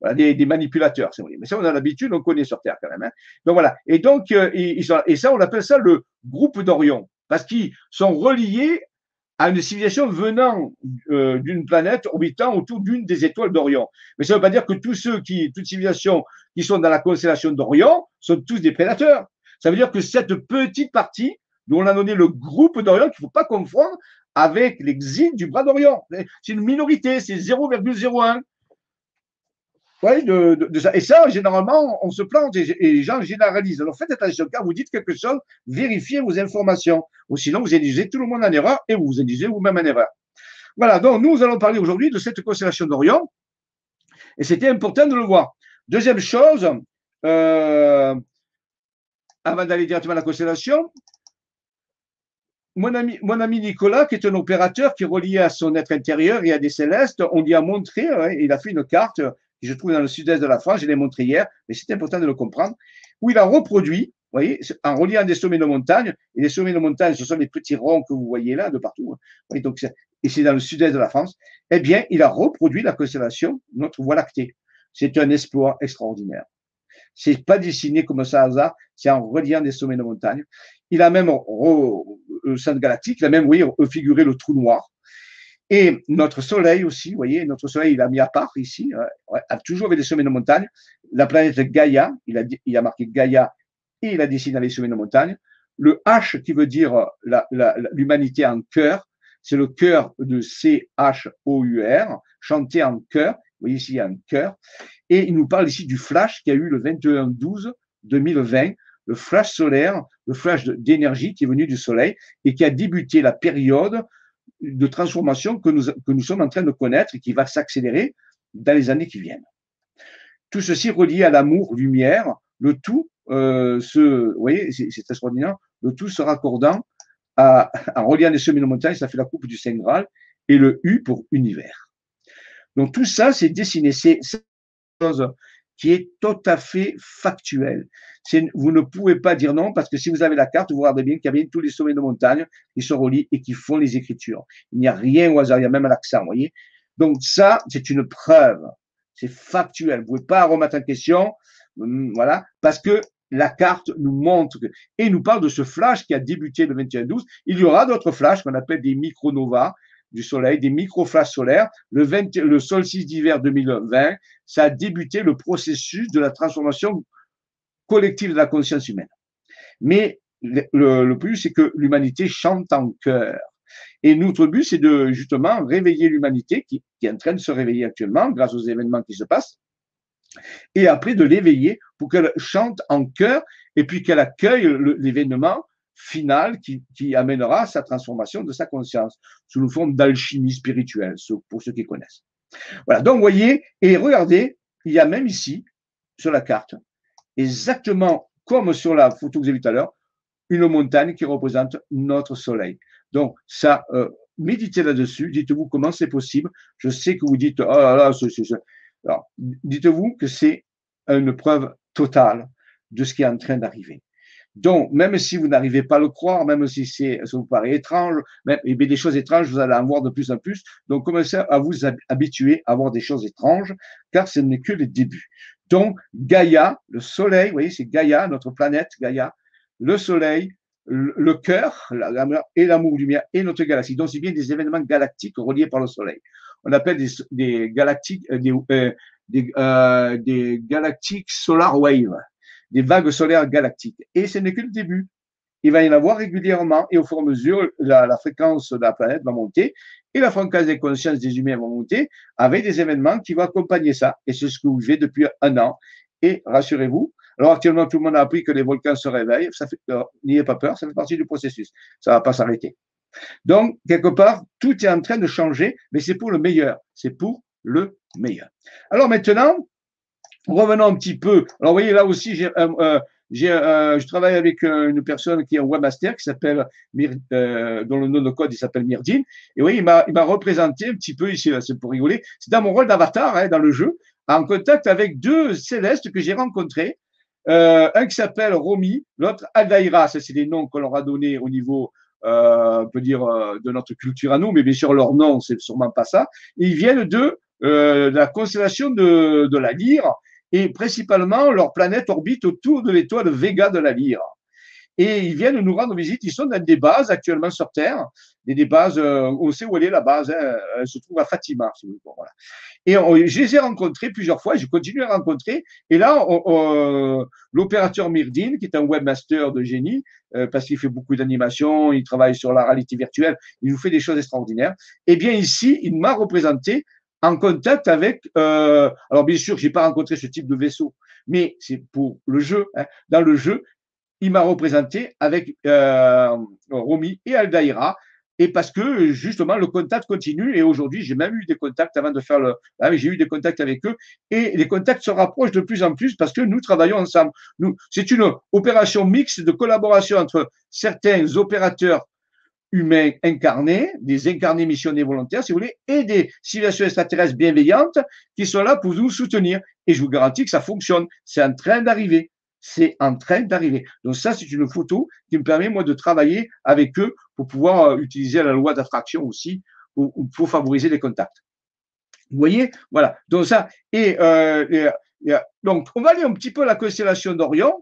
voilà, des, des manipulateurs, si vous voulez. Mais ça, on a l'habitude, on connaît sur Terre quand même. Hein. Donc voilà. Et donc, euh, ils sont, et ça, on appelle ça le groupe d'Orion, parce qu'ils sont reliés à une civilisation venant euh, d'une planète orbitant autour d'une des étoiles d'Orion. Mais ça ne veut pas dire que tous ceux qui, toutes civilisations qui sont dans la constellation d'Orion sont tous des prédateurs. Ça veut dire que cette petite partie, dont on a donné le groupe d'Orion, qu'il ne faut pas confondre avec l'exil du bras d'Orion. C'est une minorité, c'est zéro virgule zéro un. Ouais, de, de, de ça. Et ça, généralement, on se plante et, et les gens généralisent. Alors faites attention, quand vous dites quelque chose, vérifiez vos informations. Ou sinon, vous induisez tout le monde en erreur et vous vous induisez vous-même en erreur. Voilà, donc nous allons parler aujourd'hui de cette constellation d'Orion. Et c'était important de le voir. Deuxième chose, euh, avant d'aller directement à la constellation, mon ami, mon ami Nicolas, qui est un opérateur qui est relié à son être intérieur et à des célestes, on lui a montré, hein, il a fait une carte que je trouve dans le sud-est de la France, je l'ai montré hier, mais c'est important de le comprendre, où il a reproduit, vous voyez, en reliant des sommets de montagne, et les sommets de montagne, ce sont les petits ronds que vous voyez là, de partout, hein, donc et c'est dans le sud-est de la France, eh bien, il a reproduit la constellation, notre Voie lactée. C'est un exploit extraordinaire. C'est pas dessiné comme ça hasard, c'est en reliant des sommets de montagne. Il a même, le centre galactique, il a même, oui, figuré le trou noir. Et notre Soleil aussi, vous voyez, notre Soleil, il a mis à part ici, ouais, a toujours avec des sommets de montagne. La planète Gaïa, il a, il a marqué Gaïa et il a dessiné les sommets de montagne. Le H qui veut dire l'humanité en chœur, c'est le cœur de C H O U R, chanter en chœur. Vous voyez ici, il y a un cœur. Et il nous parle ici du flash qui a eu le vingt et un douze deux mille vingt, le flash solaire, le flash d'énergie qui est venu du Soleil et qui a débuté la période de transformation que nous, que nous sommes en train de connaître et qui va s'accélérer dans les années qui viennent. Tout ceci relié à l'amour, lumière, le tout, euh, se, vous voyez, c'est extraordinaire, le tout se raccordant à, en reliant les sommets de montagne, ça fait la coupe du Saint Graal, et le U pour univers. Donc tout ça, c'est dessiné, c'est une chose qui est tout à fait factuelle. Vous ne pouvez pas dire non, parce que si vous avez la carte, vous regardez bien qu'il y a bien tous les sommets de montagne qui sont reliés et qui font les écritures. Il n'y a rien au hasard, il y a même l'accent, vous voyez. Donc ça, c'est une preuve, c'est factuel. Vous ne pouvez pas remettre en question, voilà, parce que la carte nous montre que, et nous parle de ce flash qui a débuté le vingt et un douze. Il y aura d'autres flashs qu'on appelle des micronovas du Soleil, des micro-flashs solaires. Le, vingt, le solstice d'hiver deux mille vingt, ça a débuté le processus de la transformation collective de la conscience humaine. Mais le, le, le plus, c'est que l'humanité chante en chœur. Et notre but, c'est de justement réveiller l'humanité qui, qui est en train de se réveiller actuellement grâce aux événements qui se passent, et après de l'éveiller pour qu'elle chante en chœur et puis qu'elle accueille l'événement final qui, qui amènera sa transformation de sa conscience sous une forme d'alchimie spirituelle, pour ceux qui connaissent. Voilà, donc vous voyez, et regardez, il y a même ici, sur la carte, exactement comme sur la photo que vous avez vue tout à l'heure, une montagne qui représente notre Soleil. Donc ça, euh, méditez là-dessus, dites-vous comment c'est possible. Je sais que vous dites, oh là là, c'est, c'est, c'est. Alors, dites-vous que c'est une preuve totale de ce qui est en train d'arriver. Donc, même si vous n'arrivez pas à le croire, même si c'est, ça vous paraît étrange, même, et bien des choses étranges, vous allez en voir de plus en plus. Donc, commencez à vous habituer à voir des choses étranges, car ce n'est que le début. Donc, Gaïa, le Soleil, vous voyez, c'est Gaïa, notre planète Gaïa, le Soleil, le, le cœur, et l'amour lumière, et notre galaxie. Donc, c'est bien des événements galactiques reliés par le Soleil. On appelle des, des galactiques, des, euh, des, euh, des galactiques solar wave, des vagues solaires galactiques. Et ce n'est que le début. Il va y en avoir régulièrement et au fur et à mesure, la, la fréquence de la planète va monter et la fréquence des consciences des humains va monter avec des événements qui vont accompagner ça. Et c'est ce que vous vivez depuis un an. Et rassurez-vous, alors actuellement, tout le monde a appris que les volcans se réveillent. Ça fait, n'ayez pas peur, ça fait partie du processus. Ça ne va pas s'arrêter. Donc, quelque part, tout est en train de changer, mais c'est pour le meilleur. C'est pour le meilleur. Alors maintenant, revenons un petit peu. Alors, vous voyez, là aussi, j'ai, euh, euh, j'ai, euh, je travaille avec euh, une personne qui est un webmaster qui s'appelle, euh, dont le nom de code, il s'appelle Myrdine. Et oui, il m'a, il m'a représenté un petit peu ici, là, c'est pour rigoler. C'est dans mon rôle d'avatar, hein, dans le jeu, en contact avec deux célestes que j'ai rencontrés. Euh, un qui s'appelle Romy, l'autre Aldaïra. Ça, c'est des noms qu'on leur a donnés au niveau, euh, on peut dire, euh, de notre culture à nous, mais bien sûr, leur nom, c'est sûrement pas ça. Et ils viennent de euh, de la constellation de, de la Lyre, et principalement leur planète orbite autour de l'étoile Vega de la Lyre. Et ils viennent nous rendre visite. Ils sont dans des bases actuellement sur Terre, des, des bases, euh, on sait où elle est la base, hein, elle se trouve à Fatima. Bon, voilà. Et on, je les ai rencontrés plusieurs fois, et je continue à rencontrer. Et là, l'opérateur Myrdine, qui est un webmaster de génie, euh, parce qu'il fait beaucoup d'animation, il travaille sur la réalité virtuelle, il nous fait des choses extraordinaires. Eh bien, ici, il m'a représenté en contact avec, euh, alors bien sûr, j'ai pas rencontré ce type de vaisseau, mais c'est pour le jeu, hein. Dans le jeu, il m'a représenté avec euh, Romy et Aldaïra, et parce que justement le contact continue, et aujourd'hui j'ai même eu des contacts avant de faire le, ah, j'ai eu des contacts avec eux, et les contacts se rapprochent de plus en plus parce que nous travaillons ensemble. Nous, c'est une opération mixte de collaboration entre certains opérateurs humains incarnés, des incarnés missionnés volontaires, si vous voulez, et des civilisations extraterrestres bienveillantes qui sont là pour nous soutenir. Et je vous garantis que ça fonctionne. C'est en train d'arriver. C'est en train d'arriver. Donc ça, c'est une photo qui me permet, moi, de travailler avec eux pour pouvoir utiliser la loi d'attraction aussi pour, pour favoriser les contacts. Vous voyez? Voilà. Donc ça, et, euh, et, et donc, on va aller un petit peu à la constellation d'Orion.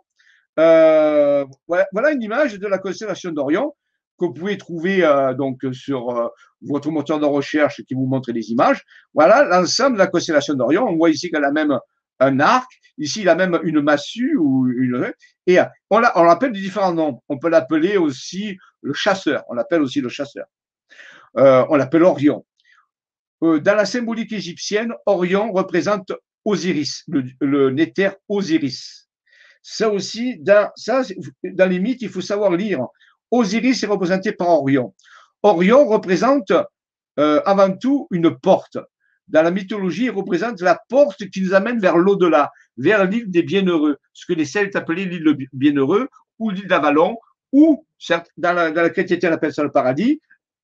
Euh, voilà, voilà une image de la constellation d'Orion que vous pouvez trouver euh, donc sur euh, votre moteur de recherche qui vous montre les images. Voilà l'ensemble de la constellation d'Orion. On voit ici qu'elle a même un arc. Ici, il a même une massue ou une, et on l'appelle de différents noms. On peut l'appeler aussi le chasseur. On l'appelle aussi le chasseur. Euh, on l'appelle Orion. Euh, dans la symbolique égyptienne, Orion représente Osiris, le, le néther Osiris. Ça aussi, dans, ça, dans les mythes, il faut savoir lire. Osiris est représenté par Orion. Orion représente euh, avant tout une porte. Dans la mythologie, il représente la porte qui nous amène vers l'au-delà, vers l'île des bienheureux, ce que les Celtes appelaient l'île des bienheureux, ou l'île d'Avalon, ou, certes, dans la, dans la chrétienté, on appelle ça le paradis.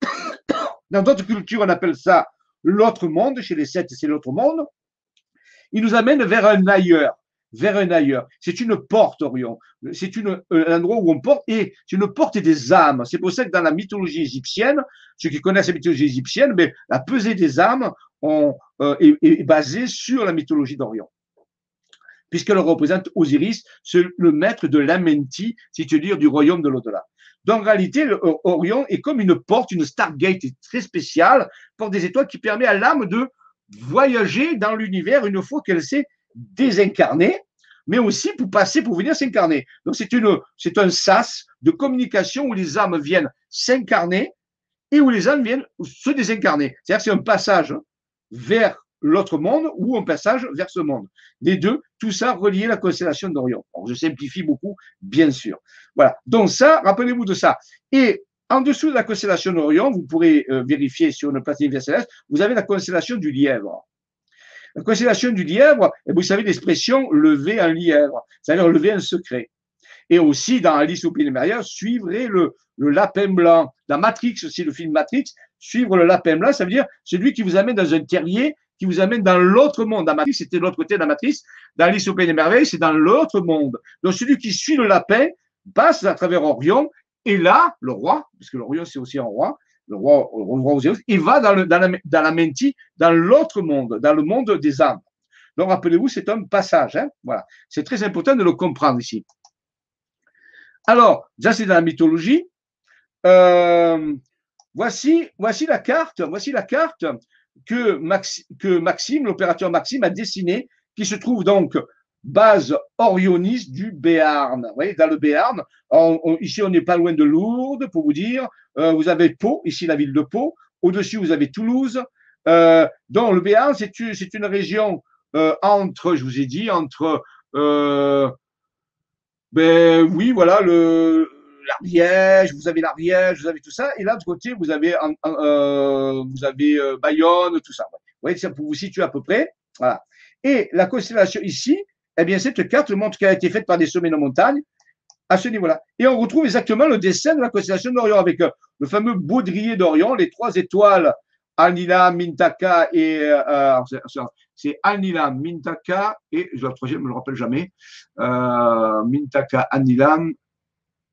Dans d'autres cultures, on appelle ça l'autre monde. Chez les Celtes, c'est l'autre monde. Il nous amène vers un ailleurs, vers un ailleurs. C'est une porte, Orion. C'est une, un endroit où on porte, et c'est une porte des âmes. C'est pour ça que dans la mythologie égyptienne, ceux qui connaissent la mythologie égyptienne, mais la pesée des âmes on, euh, est, est basée sur la mythologie d'Orion. Puisqu'elle représente Osiris, le maître de l'Amenti, c'est-à-dire du royaume de l'au-delà. Donc, en réalité, le, Orion est comme une porte, une Stargate très spéciale, porte des étoiles qui permet à l'âme de voyager dans l'univers une fois qu'elle s'est désincarnée, mais aussi pour passer, pour venir s'incarner. Donc, c'est une, c'est un sas de communication où les âmes viennent s'incarner et où les âmes viennent se désincarner. C'est-à-dire que c'est un passage vers l'autre monde ou un passage vers ce monde. Les deux, tout ça relié à la constellation d'Orion. Je simplifie beaucoup, bien sûr. Voilà. Donc ça, rappelez-vous de ça. Et en dessous de la constellation d'Orion, vous pourrez euh, vérifier sur une plateforme céleste, vous avez la constellation du Lièvre. La constellation du Lièvre, et vous savez l'expression lever un lièvre, c'est-à-dire lever un secret. Et aussi, dans Alice au Pays des Merveilles, suivre le, le lapin blanc. Dans Matrix aussi, le film Matrix, suivre le lapin blanc, ça veut dire celui qui vous amène dans un terrier, qui vous amène dans l'autre monde. Dans Matrix, c'était de l'autre côté de la Matrix. Dans Alice au Pays des Merveilles, c'est dans l'autre monde. Donc, celui qui suit le lapin passe à travers Orion, et là, le roi, parce que l'Orion, c'est aussi un roi, le roi, le roi Osiris, il va dans, le, dans, la, dans la menti, dans l'autre monde, dans le monde des âmes. Donc, rappelez-vous, c'est un passage. Hein, voilà. C'est très important de le comprendre ici. Alors, ça c'est dans la mythologie. Euh, voici, voici la carte, voici la carte que, Maxi, que Maxime, l'opérateur Maxime, a dessinée, qui se trouve donc base Orionis du Béarn. Vous voyez, dans le Béarn. On, on, ici, on n'est pas loin de Lourdes, pour vous dire. Euh, vous avez Pau, ici la ville de Pau. Au-dessus, vous avez Toulouse. Euh, donc, le Béarn, c'est une, c'est une région euh, entre, je vous ai dit, entre euh, ben oui, voilà, le l'Ariège, vous avez l'Ariège, vous avez tout ça, et là de côté vous avez euh, vous avez euh, Bayonne, tout ça. Vous voyez, ça pour vous situer à peu près. Voilà. Et la constellation ici, eh bien cette carte montre qu'elle a été faite par des sommets de montagne à ce niveau-là. Et on retrouve exactement le dessin de la constellation d'Orion avec euh, le fameux baudrier d'Orion, les trois étoiles Anila, Mintaka et euh, c'est Anila, Mintaka et le troisième, je ne me le rappelle jamais. Euh, Mintaka, Anila.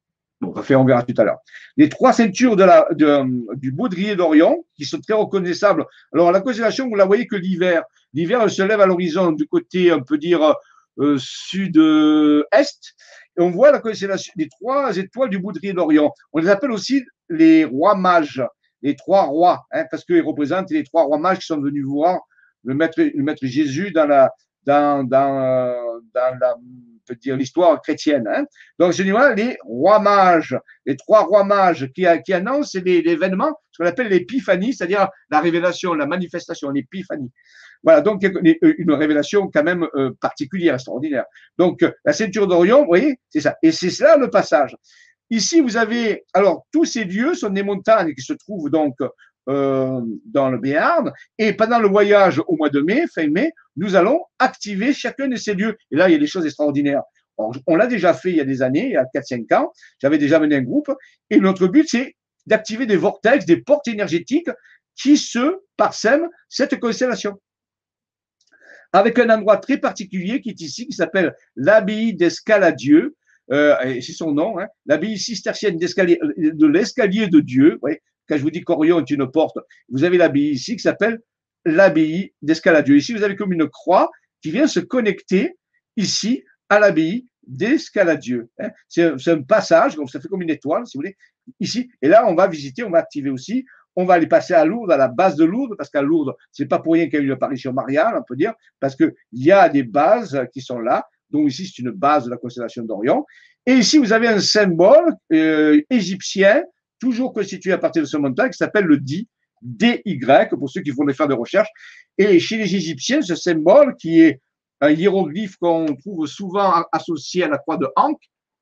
Donc, enfin, on verra tout à l'heure. Les trois ceintures de la, de, du baudrier d'Orion, qui sont très reconnaissables. Alors, la constellation, vous la voyez que l'hiver. L'hiver, elle se lève à l'horizon du côté, on peut dire, euh, sud-est. Et on voit la constellation, les trois étoiles du baudrier d'Orion. On les appelle aussi les rois mages, les trois rois, hein, parce qu'ils représentent les trois rois mages qui sont venus voir le maître, le maître Jésus dans la, dans, dans, dans la, on peut dire, l'histoire chrétienne. Hein. Donc, je dis, voilà, les rois mages, les trois rois mages qui, qui annoncent l'événement, ce qu'on appelle l'épiphanie, c'est-à-dire la révélation, la manifestation, l'épiphanie. Voilà, donc une révélation quand même euh, particulière, extraordinaire. Donc, la ceinture d'Orion, vous voyez, c'est ça. Et c'est cela le passage. Ici, vous avez, alors, tous ces lieux sont des montagnes qui se trouvent donc euh, dans le Béarn. Et pendant le voyage au mois de mai, fin mai, nous allons activer chacun de ces lieux. Et là, il y a des choses extraordinaires. Alors, on l'a déjà fait il y a des années, il y a quatre cinq ans. J'avais déjà mené un groupe. Et notre but, c'est d'activer des vortex, des portes énergétiques qui se parsèment cette constellation. Avec un endroit très particulier qui est ici, qui s'appelle l'abbaye d'Escaladieu, euh, c'est son nom, hein, l'abbaye cistercienne de l'escalier de Dieu. Ouais, quand je vous dis qu'Orion est une porte, vous avez l'abbaye ici qui s'appelle l'abbaye d'Escaladieu. Ici, vous avez comme une croix qui vient se connecter ici à l'abbaye d'Escaladieu. Hein. C'est un passage, donc ça fait comme une étoile, si vous voulez, ici. Et là, on va visiter, on va activer aussi. On va aller passer à Lourdes, à la base de Lourdes, parce qu'à Lourdes, c'est pas pour rien qu'il y a eu une apparition mariale, on peut dire, parce qu'il y a des bases qui sont là. Donc ici, c'est une base de la constellation d'Orion. Et ici, vous avez un symbole euh, égyptien, toujours constitué à partir de ce montagne, qui s'appelle le Di, D Y, pour ceux qui vont faire des recherches. Et chez les Égyptiens, ce symbole, qui est un hiéroglyphe qu'on trouve souvent associé à la croix de Ankh,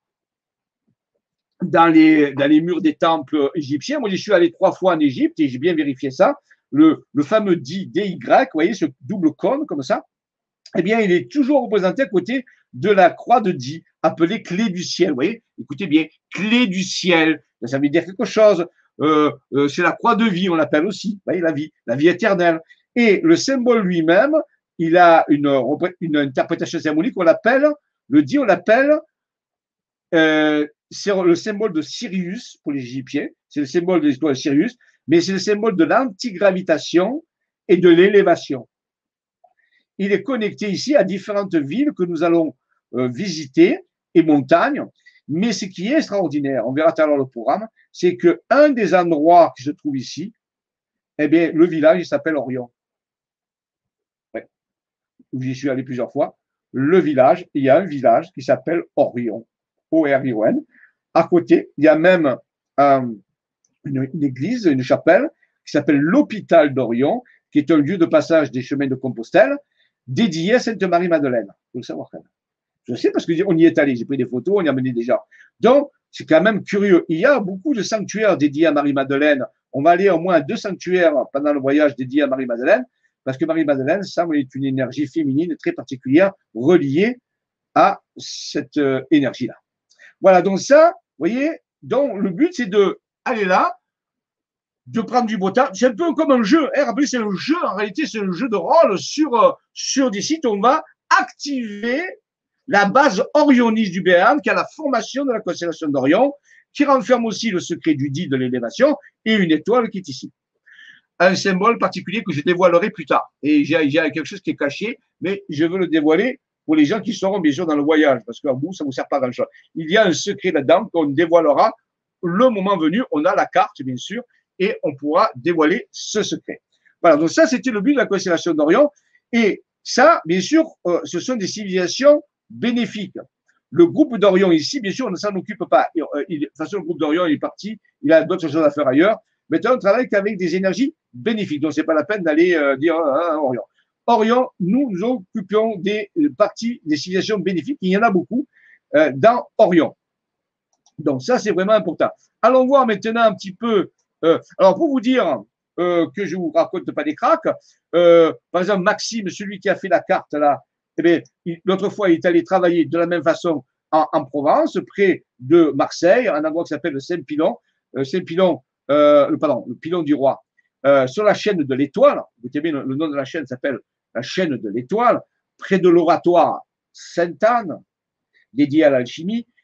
dans les, dans les murs des temples égyptiens. Moi, j'y suis allé trois fois en Égypte et j'ai bien vérifié ça. Le, le fameux D Y, vous voyez, ce double cône comme ça, eh bien, il est toujours représenté à côté de la croix de Di, appelée clé du ciel. Vous voyez, écoutez bien, clé du ciel. Ça veut dire quelque chose. Euh, euh, c'est la croix de vie, on l'appelle aussi. Vous voyez, la vie, la vie éternelle. Et le symbole lui-même, il a une, une interprétation symbolique, on l'appelle, le Di, on l'appelle, euh, c'est le symbole de Sirius pour les Égyptiens, c'est le symbole de l'étoile Sirius, mais c'est le symbole de l'antigravitation et de l'élévation. Il est connecté ici à différentes villes que nous allons euh, visiter et montagnes, mais ce qui est extraordinaire, on verra tout à l'heure le programme, c'est qu'un des endroits qui se trouve ici, eh bien, le village, il s'appelle Orion. Ouais. J'y suis allé plusieurs fois. Le village, il y a un village qui s'appelle Orion, O R I O N. À côté, il y a même euh, une, une église, une chapelle qui s'appelle l'hôpital d'Orion, qui est un lieu de passage des chemins de Compostelle, dédié à Sainte Marie-Madeleine. Il faut le savoir quand même. Je sais parce qu'on y est allé, j'ai pris des photos, on y a mené des gens. Donc, c'est quand même curieux. Il y a beaucoup de sanctuaires dédiés à Marie-Madeleine. On va aller au moins à deux sanctuaires pendant le voyage dédiés à Marie-Madeleine, parce que Marie-Madeleine semble être une énergie féminine très particulière reliée à cette euh, énergie-là. Voilà, donc ça, vous voyez, donc le but, c'est de aller là, de prendre du beau temps. C'est un peu comme un jeu. Hein, rappelez, c'est un jeu, en réalité, c'est un jeu de rôle sur, sur des sites où on va activer la base orioniste du Béarn, qui a la formation de la constellation d'Orion, qui renferme aussi le secret du dit de l'élévation et une étoile qui est ici. Un symbole particulier que je dévoilerai plus tard. Et j'ai quelque chose qui est caché, mais je veux le dévoiler pour les gens qui seront bien sûr dans le voyage, parce qu'à vous, ça ne vous sert pas grand-chose. Il y a un secret là-dedans qu'on dévoilera le moment venu. On a la carte, bien sûr, et on pourra dévoiler ce secret. Voilà, donc ça, c'était le but de la constellation d'Orion. Et ça, bien sûr, euh, ce sont des civilisations bénéfiques. Le groupe d'Orion ici, bien sûr, on ne s'en occupe pas. Il, il, de toute façon, le groupe d'Orion il est parti, il a d'autres choses à faire ailleurs. Maintenant, on travaille qu'avec des énergies bénéfiques. Donc, c'est pas la peine d'aller euh, dire ah, Orion. Orion, nous nous occupions des parties, des civilisations bénéfiques. Il y en a beaucoup euh, dans Orion. Donc, ça, c'est vraiment important. Allons voir maintenant un petit peu. Euh, alors, pour vous dire euh, que je vous raconte pas des cracks, euh, par exemple, Maxime, celui qui a fait la carte là, eh bien, l'autre fois, il est allé travailler de la même façon en, en Provence, près de Marseille, un endroit qui s'appelle le Saint-Pilon. Euh, Saint-Pilon, euh, pardon, le Pilon du Roi. Euh, sur la chaîne de l'Étoile, vous savez bien, le, le nom de la chaîne s'appelle la chaîne de l'Étoile, près de l'oratoire Sainte-Anne, dédié à l'alchimie.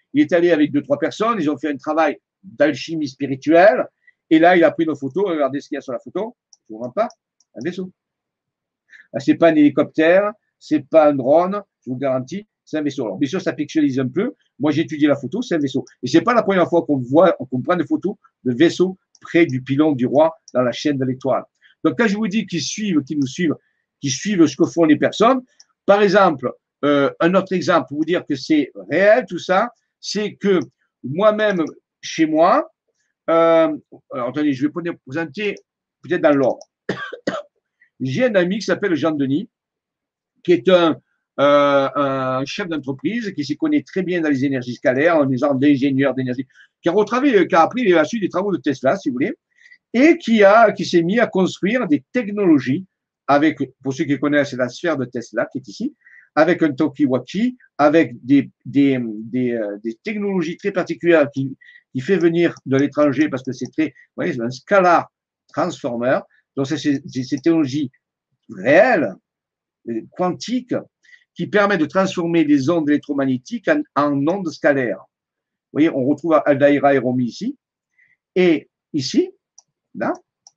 il est allé avec deux, trois personnes, ils ont fait un travail d'alchimie spirituelle, et là, il a pris nos photos, regardez ce qu'il y a sur la photo, je vous rends pas, un vaisseau. C'est pas un hélicoptère, c'est pas un drone, je vous garantis, c'est un vaisseau. Alors, bien sûr, ça pixelise un peu. Moi, j'ai étudié la photo, c'est un vaisseau. Et c'est pas la première fois qu'on voit, qu'on prend des photos de vaisseaux près du pylône du roi dans la chaîne de l'étoile. Donc, quand je vous dis qu'ils suivent, qu'ils nous suivent, qu'ils suivent ce que font les personnes, par exemple, euh, un autre exemple pour vous dire que c'est réel, tout ça, c'est que moi-même, chez moi, euh, alors, attendez, je vais vous présenter peut-être dans l'ordre. J'ai un ami qui s'appelle Jean Denis, qui est un, euh, un chef d'entreprise qui s'y connaît très bien dans les énergies scalaires, un genre d'ingénieur d'énergie, qui a retravaillé, qui a appris à la suite des travaux de Tesla, si vous voulez, et qui a, qui s'est mis à construire des technologies avec, pour ceux qui connaissent la sphère de Tesla qui est ici, avec un talkie-walkie, avec des, des, des, euh, des technologies très particulières qui, qui fait venir de l'étranger parce que c'est très, vous voyez, c'est un scalar transformer. Donc, c'est ces, ces technologies réelles, quantiques, qui permettent de transformer les ondes électromagnétiques en, en ondes scalaires. Vous voyez, on retrouve Aldaïra et Romy ici. Et ici, là,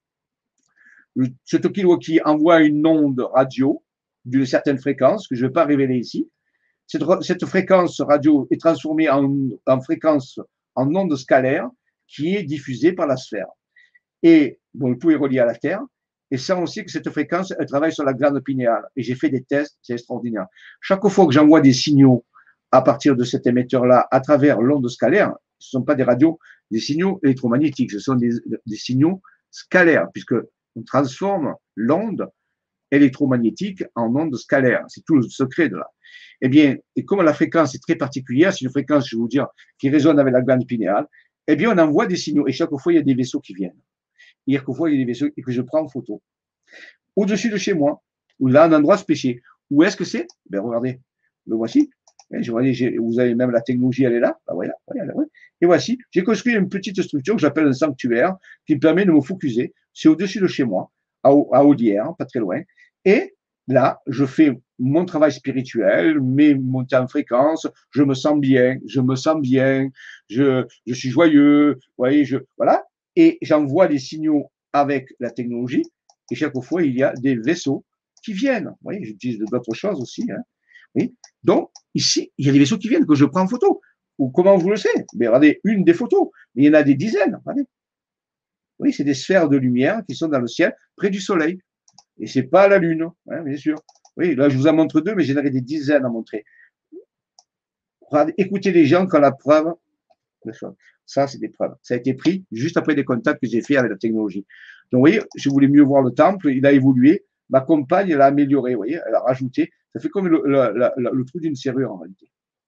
ce talkie-walkie envoie une onde radio d'une certaine fréquence que je ne vais pas révéler ici. Cette, cette fréquence radio est transformée en, en fréquence, en onde scalaire qui est diffusée par la sphère. Et bon, le tout est relié à la Terre. Et ça, on sait que cette fréquence, elle travaille sur la glande pinéale. Et j'ai fait des tests, c'est extraordinaire. Chaque fois que j'envoie des signaux à partir de cet émetteur-là, à travers l'onde scalaire, ce ne sont pas des radios, des signaux électromagnétiques, ce sont des, des signaux scalaires, puisque on transforme l'onde électromagnétique en onde scalaire. C'est tout le secret de là. Eh bien, et comme la fréquence est très particulière, c'est une fréquence, je vais vous dire, qui résonne avec la glande pinéale, eh bien, on envoie des signaux. Et chaque fois, il y a des vaisseaux qui viennent. Et chaque fois, il y a des vaisseaux et que je prends en photo. Au-dessus de chez moi, ou là, un endroit spécial. Où est-ce que c'est? Ben, regardez. Le voici. Vous avez même la technologie, elle est là. Ben, voilà, voilà, voilà. Et voici. J'ai construit une petite structure que j'appelle un sanctuaire qui me permet de me focuser. C'est au-dessus de chez moi, à Audière, pas très loin. Et là, je fais mon travail spirituel, mes montées en fréquence, je me sens bien, je me sens bien, je, je suis joyeux, vous voyez, je, voilà. Et j'envoie des signaux avec la technologie. Et chaque fois, il y a des vaisseaux qui viennent. Vous voyez, j'utilise d'autres choses aussi. Hein. Oui. Donc, ici, il y a des vaisseaux qui viennent que je prends en photo. Ou comment vous le savez? Mais regardez, une des photos. Mais il y en a des dizaines. Regardez. Oui, c'est des sphères de lumière qui sont dans le ciel, près du soleil. Et c'est pas la Lune, hein, bien sûr. Oui, là, je vous en montre deux, mais j'en aurais des dizaines à montrer. Regardez, écoutez les gens quand la preuve. Ça, c'est des preuves. Ça a été pris juste après des contacts que j'ai fait avec la technologie. Donc, vous voyez, je voulais mieux voir le temple, il a évolué. Ma compagne, elle a amélioré, vous voyez, elle a rajouté. Ça fait comme le, le, le, le trou d'une serrure, en réalité.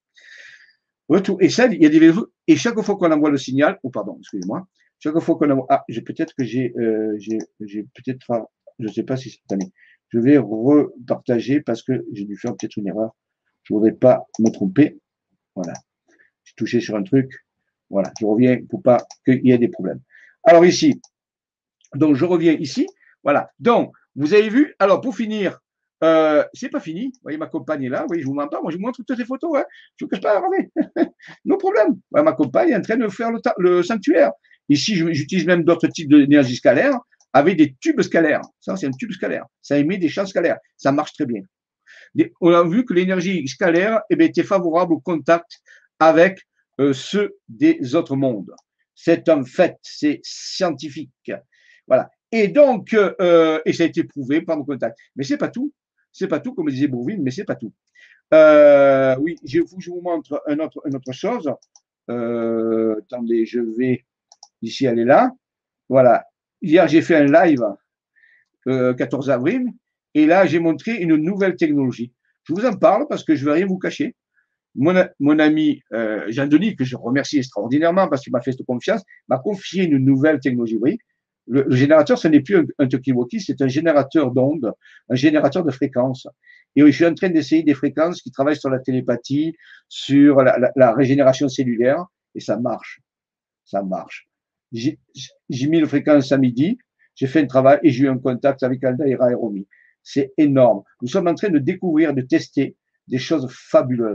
Et ça, il y a des vaisseaux. Et chaque fois qu'on envoie le signal, oh, pardon, excusez-moi, chaque fois qu'on envoie, ah, j'ai peut-être que j'ai, euh, j'ai, j'ai peut-être, je ne sais pas si, attendez, je vais repartager parce que j'ai dû faire peut-être une erreur. Je ne voudrais pas me tromper. Voilà. J'ai touché sur un truc. Voilà, je reviens pour pas qu'il y ait des problèmes. Alors ici, donc je reviens ici. Voilà. Donc, vous avez vu, alors pour finir, euh, c'est pas fini. Vous voyez, ma compagne est là. Vous voyez, je vous mens pas. Moi, je vous montre toutes ces photos. Hein. Je ne vous cache pas, regardez. No problème. Voilà, ma compagne est en train de faire le, le sanctuaire. Ici, j'utilise même d'autres types d'énergie scalaire avec des tubes scalaires. Ça, c'est un tube scalaire. Ça émet des champs scalaires. Ça marche très bien. On a vu que l'énergie scalaire eh bien, était favorable au contact avec Euh, ceux des autres mondes. C'est un fait, c'est scientifique. Voilà. Et donc, euh, et ça a été prouvé par mon contact. Mais c'est pas tout. C'est pas tout, comme disait Bourville, mais c'est pas tout. Euh, oui, je, je vous montre un autre, une autre chose. Euh, attendez, je vais ici, elle est là. Voilà. Hier, j'ai fait un live, euh, quatorze avril, et là, j'ai montré une nouvelle technologie. Je vous en parle parce que je ne vais rien vous cacher. Mon, mon ami euh, Jean-Denis, que je remercie extraordinairement parce qu'il m'a fait cette confiance, m'a confié une nouvelle technologie. Vous voyez, le, le générateur, ce n'est plus un, un talkie-walkie, c'est un générateur d'ondes, un générateur de fréquences. Et je suis en train d'essayer des fréquences qui travaillent sur la télépathie, sur la, la, la régénération cellulaire, et ça marche. Ça marche. J'ai mis le fréquence à midi, j'ai fait un travail et j'ai eu un contact avec Aldaïra et Romy. C'est énorme. Nous sommes en train de découvrir, de tester des choses fabuleuses.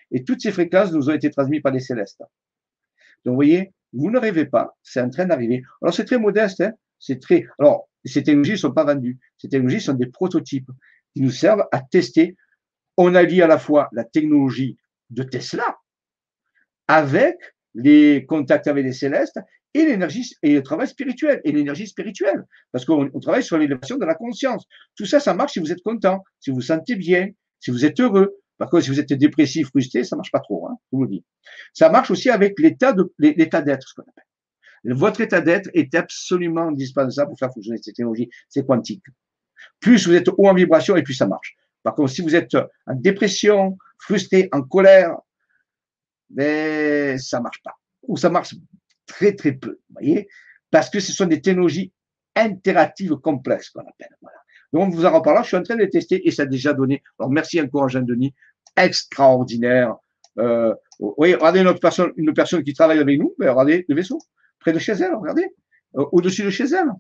et toutes ces fréquences nous ont été transmises par les célestes. Donc, vous voyez, vous ne rêvez pas, c'est en train d'arriver. Alors, c'est très modeste, hein, c'est très, alors, ces technologies ne sont pas vendues. Ces technologies sont des prototypes qui nous servent à tester. On allie à la fois la technologie de Tesla avec les contacts avec les célestes et l'énergie et le travail spirituel et l'énergie spirituelle, parce qu'on on travaille sur l'élévation de la conscience. Tout ça, ça marche si vous êtes content, si vous vous sentez bien, si vous êtes heureux. Par contre, si vous êtes dépressif, frustré, ça marche pas trop, hein, je vous le dis. Ça marche aussi avec l'état de l'état d'être, ce qu'on appelle. Votre état d'être est absolument indispensable pour faire fonctionner cette technologie. C'est quantique. Plus vous êtes haut en vibration et plus ça marche. Par contre, si vous êtes en dépression, frustré, en colère, ben, ça marche pas. Ou ça marche très, très peu. Vous voyez? Parce que ce sont des technologies interactives complexes qu'on appelle. Voilà. Donc, vous en reparlant, je suis en train de les tester et ça a déjà donné. Alors, merci encore à Jean-Denis. Extraordinaire. Euh, oui, regardez une autre personne, une personne qui travaille avec nous. Ben, regardez le vaisseau. Près de chez elle, regardez. Euh, au-dessus de chez elle.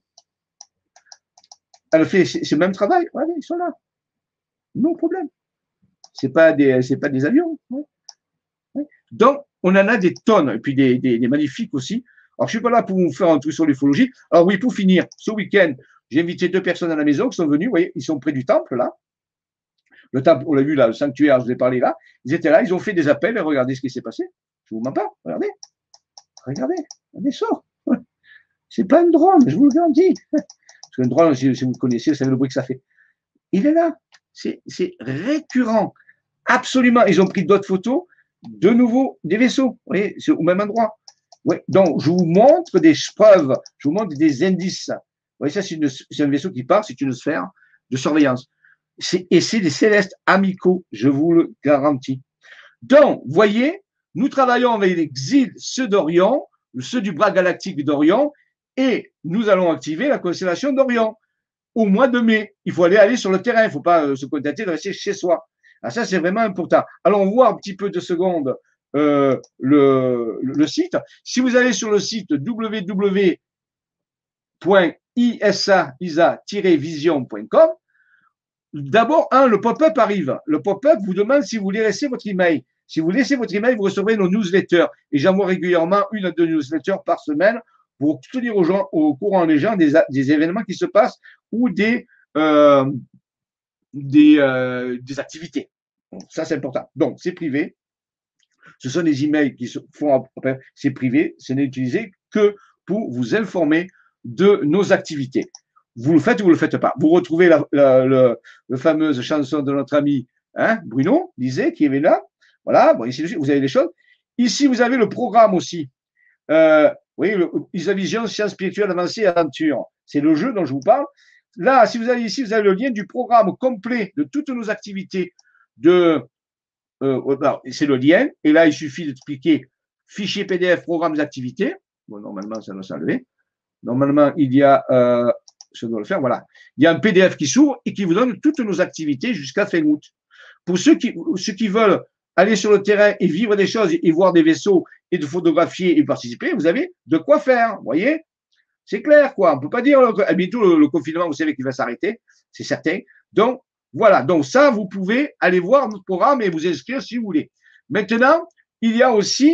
Elle fait ce même travail. Regardez, ils sont là. Non problème. C'est pas des, c'est pas des avions. Ouais. Ouais. Donc, on en a des tonnes, et puis des, des, des magnifiques aussi. Alors, je suis pas là pour vous faire un truc sur l'ufologie. Alors oui, pour finir, ce week-end, j'ai invité deux personnes à la maison qui sont venues. Vous voyez, ils sont près du temple, là. Le temple, on l'a vu là, le sanctuaire, je vous ai parlé là. Ils étaient là, ils ont fait des appels et regardez ce qui s'est passé. Je vous mens pas. Regardez. Regardez. Regardez ça. C'est pas un drone, je vous le garantis. Parce qu'un drone, si, si vous le connaissez, vous savez le bruit que ça fait. Il est là. C'est récurrent. Absolument. Ils ont pris d'autres photos, de nouveau des vaisseaux. Vous voyez, c'est au même endroit. Oui. Donc, je vous montre des preuves, je vous montre des indices. Vous voyez, ça, c'est un vaisseau qui part, c'est une sphère de surveillance. Et c'est des célestes amicaux, je vous le garantis. Donc, vous voyez, nous travaillons avec les Xyl, ceux d'Orion, ceux du bras galactique d'Orion, et nous allons activer la constellation d'Orion au mois de mai. Il faut aller aller sur le terrain, il ne faut pas se contenter de rester chez soi. Alors ça, c'est vraiment important. Alors, on voit un petit peu de secondes euh, le, le site. Si vous allez sur le site w w w point i s a tiret vision point com, d'abord, un, le pop-up arrive. Le pop-up vous demande si vous voulez laisser votre email. Si vous laissez votre email, vous recevrez nos newsletters. Et j'envoie régulièrement une à deux newsletters par semaine pour tenir aux gens, au courant les gens des, des événements qui se passent ou des, euh, des, euh, des activités. Donc, ça, c'est important. Donc, c'est privé. Ce sont des emails qui se font, c'est privé. Ce n'est utilisé que pour vous informer de nos activités. Vous le faites ou vous le faites pas. Vous retrouvez la, la, la, la fameuse chanson de notre ami hein, Bruno Lisée qui est là. Voilà, bon, ici, vous avez les choses. Ici, vous avez le programme aussi. Euh, oui, le Isavision, Sciences spirituelles avancées et aventure. C'est le jeu dont je vous parle. Là, si vous allez ici, vous avez le lien du programme complet de toutes nos activités. De, euh, c'est le lien. Et là, il suffit d'expliquer fichier P D F, programme d'activité. Bon, normalement, ça doit s'enlever. Normalement, il y a, euh, je dois le faire, voilà. Il y a un P D F qui s'ouvre et qui vous donne toutes nos activités jusqu'à fin août. Pour ceux qui, ceux qui veulent aller sur le terrain et vivre des choses et voir des vaisseaux et de photographier et participer, vous avez de quoi faire, vous voyez? C'est clair, quoi. On ne peut pas dire, à bientôt le, le confinement, vous savez qu'il va s'arrêter, c'est certain. Donc, voilà. Donc, ça, vous pouvez aller voir notre programme et vous inscrire si vous voulez. Maintenant, il y a aussi,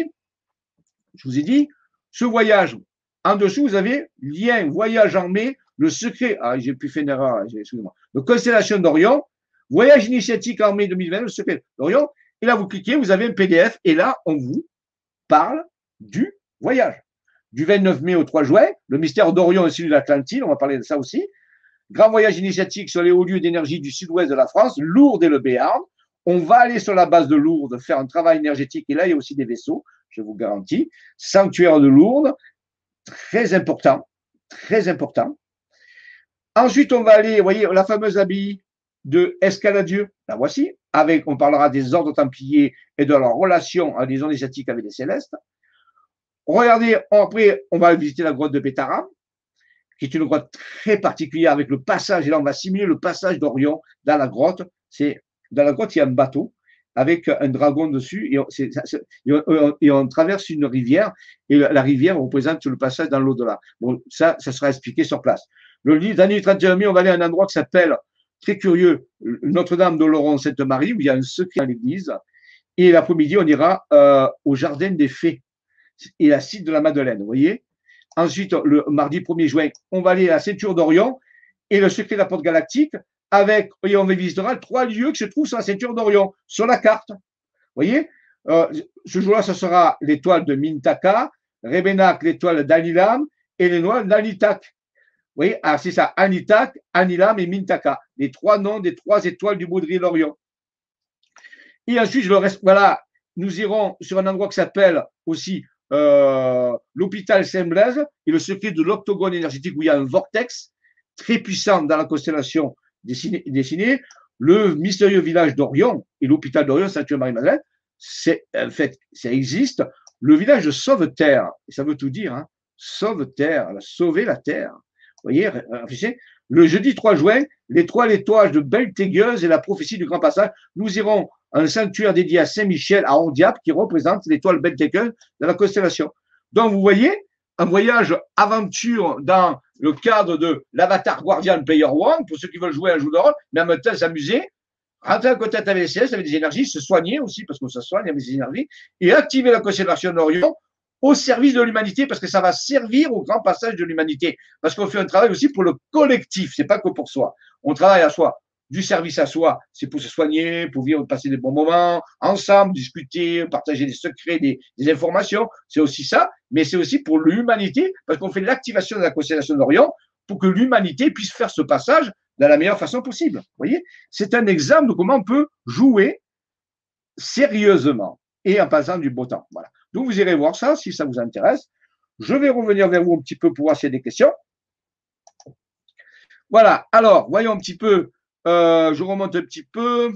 je vous ai dit, ce voyage. En dessous, vous avez lien voyage en mai, le secret, ah, j'ai pu faire une erreur, excusez-moi, le constellation d'Orion, voyage initiatique en mai deux mille vingt, le secret d'Orion. Et là, vous cliquez, vous avez un P D F et là, on vous parle du voyage. Du vingt-neuf mai au trois juin, le mystère d'Orion et celui de l'Atlantide, on va parler de ça aussi. Grand voyage initiatique sur les hauts lieux d'énergie du sud-ouest de la France, Lourdes et le Béarn. On va aller sur la base de Lourdes, faire un travail énergétique et là, il y a aussi des vaisseaux, je vous garantis. Sanctuaire de Lourdes, très important, très important. Ensuite, on va aller, vous voyez, la fameuse abbaye de Escaladieu, la voici, avec, on parlera des ordres templiers et de leur relation à des ondes initiatiques avec les célestes. Regardez, après, on va visiter la grotte de Bétara, qui est une grotte très particulière avec le passage, et là, on va simuler le passage d'Orion dans la grotte. C'est, dans la grotte, il y a un bateau avec un dragon dessus, et on, c'est, c'est, et on, et on traverse une rivière, et la rivière représente le passage dans l'au-delà. Bon, ça, ça sera expliqué sur place. Le dans le trente et un mai, on va aller à un endroit qui s'appelle, très curieux, Notre-Dame de Laurent Sainte-Marie, où il y a un secret à l'église. Et l'après-midi, on ira euh, au Jardin des Fées et la site de la Madeleine, vous voyez. Ensuite, le mardi premier juin, on va aller à la ceinture d'Orion et le secret de la porte galactique avec, et on visitera trois lieux qui se trouvent sur la ceinture d'Orion, sur la carte. Vous voyez, euh, ce jour-là, ce sera l'étoile de Mintaka, Rebenak, l'étoile d'Anilam et l'étoile d'Anitak. Vous voyez, ah, c'est ça, Anitak, Anilam et Mintaka, les trois noms des trois étoiles du baudrier d'Orion. Et ensuite, je le reste, voilà, nous irons sur un endroit qui s'appelle aussi euh, l'hôpital Saint-Blaise et le secret de l'octogone énergétique où il y a un vortex très puissant dans la constellation dessinée. dessinée. Le mystérieux village d'Orion et l'hôpital d'Orion, Sainte-Marie-Madeleine, c'est, en fait, ça existe. Le village de Sauveterre, et ça veut tout dire, hein, Sauveterre, sauver la terre. Vous voyez, réfléchissez. Le jeudi trois juin, l'étoile étoile de Beltégueuse et la prophétie du grand passage, nous irons à un sanctuaire dédié à Saint-Michel à Ondiap qui représente l'étoile Beltégueuse de la constellation. Donc, vous voyez, un voyage aventure dans le cadre de l'Avatar Guardian Player One, pour ceux qui veulent jouer un jeu de rôle, mais en même temps s'amuser, rentrer en contact avec les C S, avec des énergies, se soigner aussi, parce qu'on se soigne avec des énergies, et activer la constellation d'Orion au service de l'humanité, parce que ça va servir au grand passage de l'humanité. Parce qu'on fait un travail aussi pour le collectif, c'est pas que pour soi. On travaille à soi. Du service à soi, c'est pour se soigner, pour vivre, passer des bons moments, ensemble, discuter, partager des secrets, des, des informations. C'est aussi ça, mais c'est aussi pour l'humanité, parce qu'on fait l'activation de la constellation d'Orion pour que l'humanité puisse faire ce passage de la meilleure façon possible. Vous voyez, c'est un exemple de comment on peut jouer sérieusement et en passant du beau temps. Voilà. Donc, vous irez voir ça si ça vous intéresse. Je vais revenir vers vous un petit peu pour voir s'il y a des questions. Voilà. Alors, voyons un petit peu. Euh, je remonte un petit peu.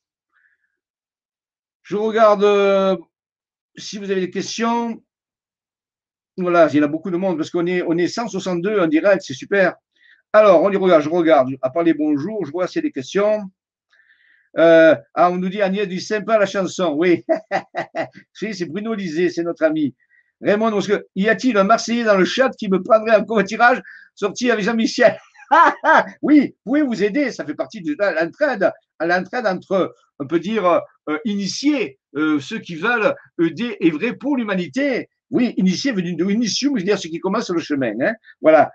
Je regarde euh, si vous avez des questions. Voilà, il y a beaucoup de monde parce qu'on est, on est cent soixante-deux en direct, c'est super. Alors, on y regarde, je regarde. À part les bonjours, je vois s'il y a des questions. Euh, ah, on nous dit, Agnès dit sympa la chanson. Oui, c'est Bruno Lisée, c'est notre ami. Raymond, parce que, y a-t-il un Marseillais dans le chat qui me prendrait en tirage sorti avec Jean-Michel? Oui, vous pouvez vous aider, ça fait partie de l'entraide, l'entraide entre, on peut dire, euh, initiés, euh, ceux qui veulent aider et vrai pour l'humanité. Oui, initié venu de initium, je veux dire ceux qui commencent le chemin. Hein. Voilà.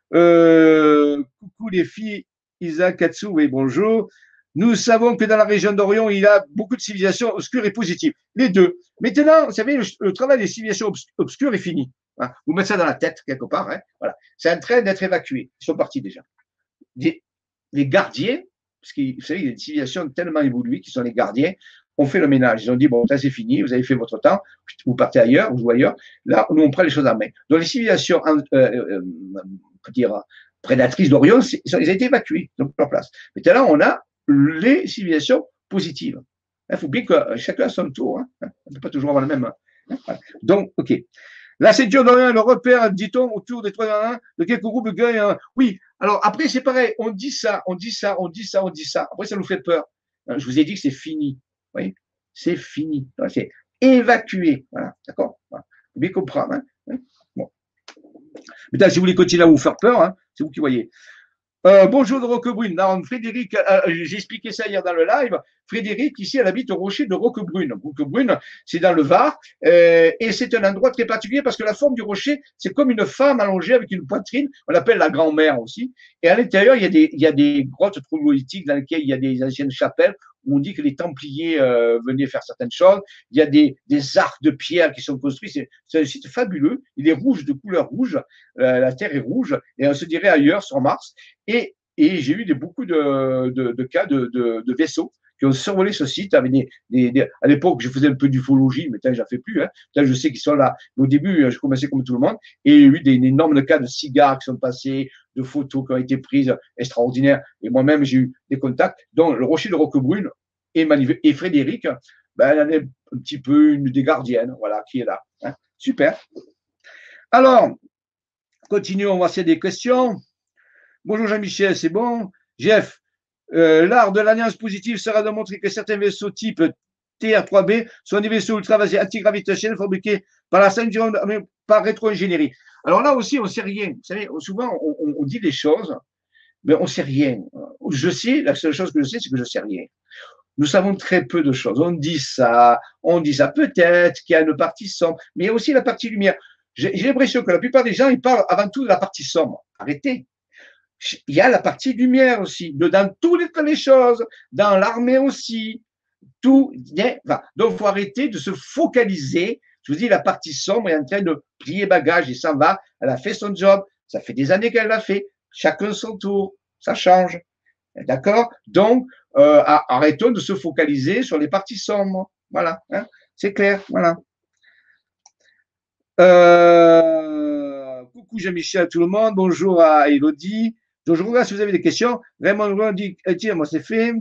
Euh, coucou les filles, Isa Katsu, oui, bonjour. Nous savons que dans la région d'Orion, il y a beaucoup de civilisations obscures et positives. Les deux. Maintenant, vous savez, le, le travail des civilisations obscures est fini. Hein. Vous mettez ça dans la tête, quelque part. Hein. Voilà. C'est en train d'être évacué. Ils sont partis déjà. Les, les gardiens, parce que vous savez, il y a des civilisations tellement évoluées qui sont les gardiens, ont fait le ménage. Ils ont dit, bon, ça c'est fini, vous avez fait votre temps, vous partez ailleurs, vous jouez ailleurs. Là, nous, on prend les choses en main. Donc, les civilisations, euh, euh, on peut dire, prédatrices d'Orion, ils ont été évacués, donc leur place. Maintenant, on a les civilisations positives. Il faut bien que chacun a son tour. Hein. On ne peut pas toujours avoir le même. Hein. Voilà. Donc, OK. La ceinture d'Orion, le repère, dit-on, autour des trois de quelques groupes de gueules. Hein. Oui. Alors, après, c'est pareil. On dit ça, on dit ça, on dit ça, on dit ça. Après, ça nous fait peur. Je vous ai dit que c'est fini. Vous voyez, c'est fini. C'est évacué. Voilà. D'accord. Voilà. Faut bien comprendre. Hein. Bon. Maintenant, si vous voulez continuer à vous faire peur, hein, c'est vous qui voyez. Euh, bonjour de Roquebrune. Non, Frédéric, euh, j'ai expliqué ça hier dans le live. Frédéric, ici, elle habite au rocher de Roquebrune. Roquebrune, c'est dans le Var, euh, et c'est un endroit très particulier parce que la forme du rocher, c'est comme une femme allongée avec une poitrine. On l'appelle la grand-mère aussi. Et à l'intérieur, il y a des, il y a des grottes troglodytiques dans lesquelles il y a des anciennes chapelles où on dit que les Templiers euh, venaient faire certaines choses. Il y a des, des arcs de pierre qui sont construits. C'est, c'est un site fabuleux. Il est rouge, de couleur rouge. Euh, la terre est rouge. Et on se dirait ailleurs, sur Mars. Et, et j'ai eu des, beaucoup de, de, de cas de, de, de vaisseaux qui ont survolé ce site. Avec des, des, des, à l'époque, je faisais un peu d'ufologie, mais maintenant, j'en fais plus. Hein. Là, je sais qu'ils sont là. Mais au début, je commençais comme tout le monde. Et il y a eu des, des énormes cas de cigares qui sont passés, de photos qui ont été prises extraordinaires. Et moi-même, j'ai eu des contacts. Donc, le rocher de Roquebrune et, et Frédéric, ben, elle en est un petit peu une des gardiennes, voilà, qui est là. Hein. Super. Alors, continuons, on va voir s'il y a des questions. Bonjour Jean-Michel, c'est bon. Jeff, euh, l'art de l'alliance positive sera de montrer que certains vaisseaux type T R trois B sont des vaisseaux ultra-vasés antigravitationnels fabriqués par la ceinture, par rétro-ingénierie. Alors là aussi, on ne sait rien. Vous savez, souvent, on, on, on dit des choses, mais on ne sait rien. Je sais, la seule chose que je sais, c'est que je ne sais rien. nous savons très peu de choses. On dit ça, on dit ça peut-être qu'il y a une partie sombre, mais il y a aussi la partie lumière. J'ai l'impression que la plupart des gens, ils parlent avant tout de la partie sombre. Arrêtez. Il y a la partie lumière aussi, dans toutes les choses, dans l'armée aussi, tout. Enfin, donc, il faut arrêter de se focaliser. Je vous dis, la partie sombre est en train de plier bagage et s'en va. Elle a fait son job. Ça fait des années qu'elle l'a fait. Chacun son tour. Ça change. D'accord? Donc, euh, arrêtons de se focaliser sur les parties sombres. Voilà. Hein, c'est clair. Voilà. Euh, coucou Jean-Michel à tout le monde. Bonjour à Elodie. Donc, je regarde si vous avez des questions. Raymond dit, tiens, moi, c'est fait.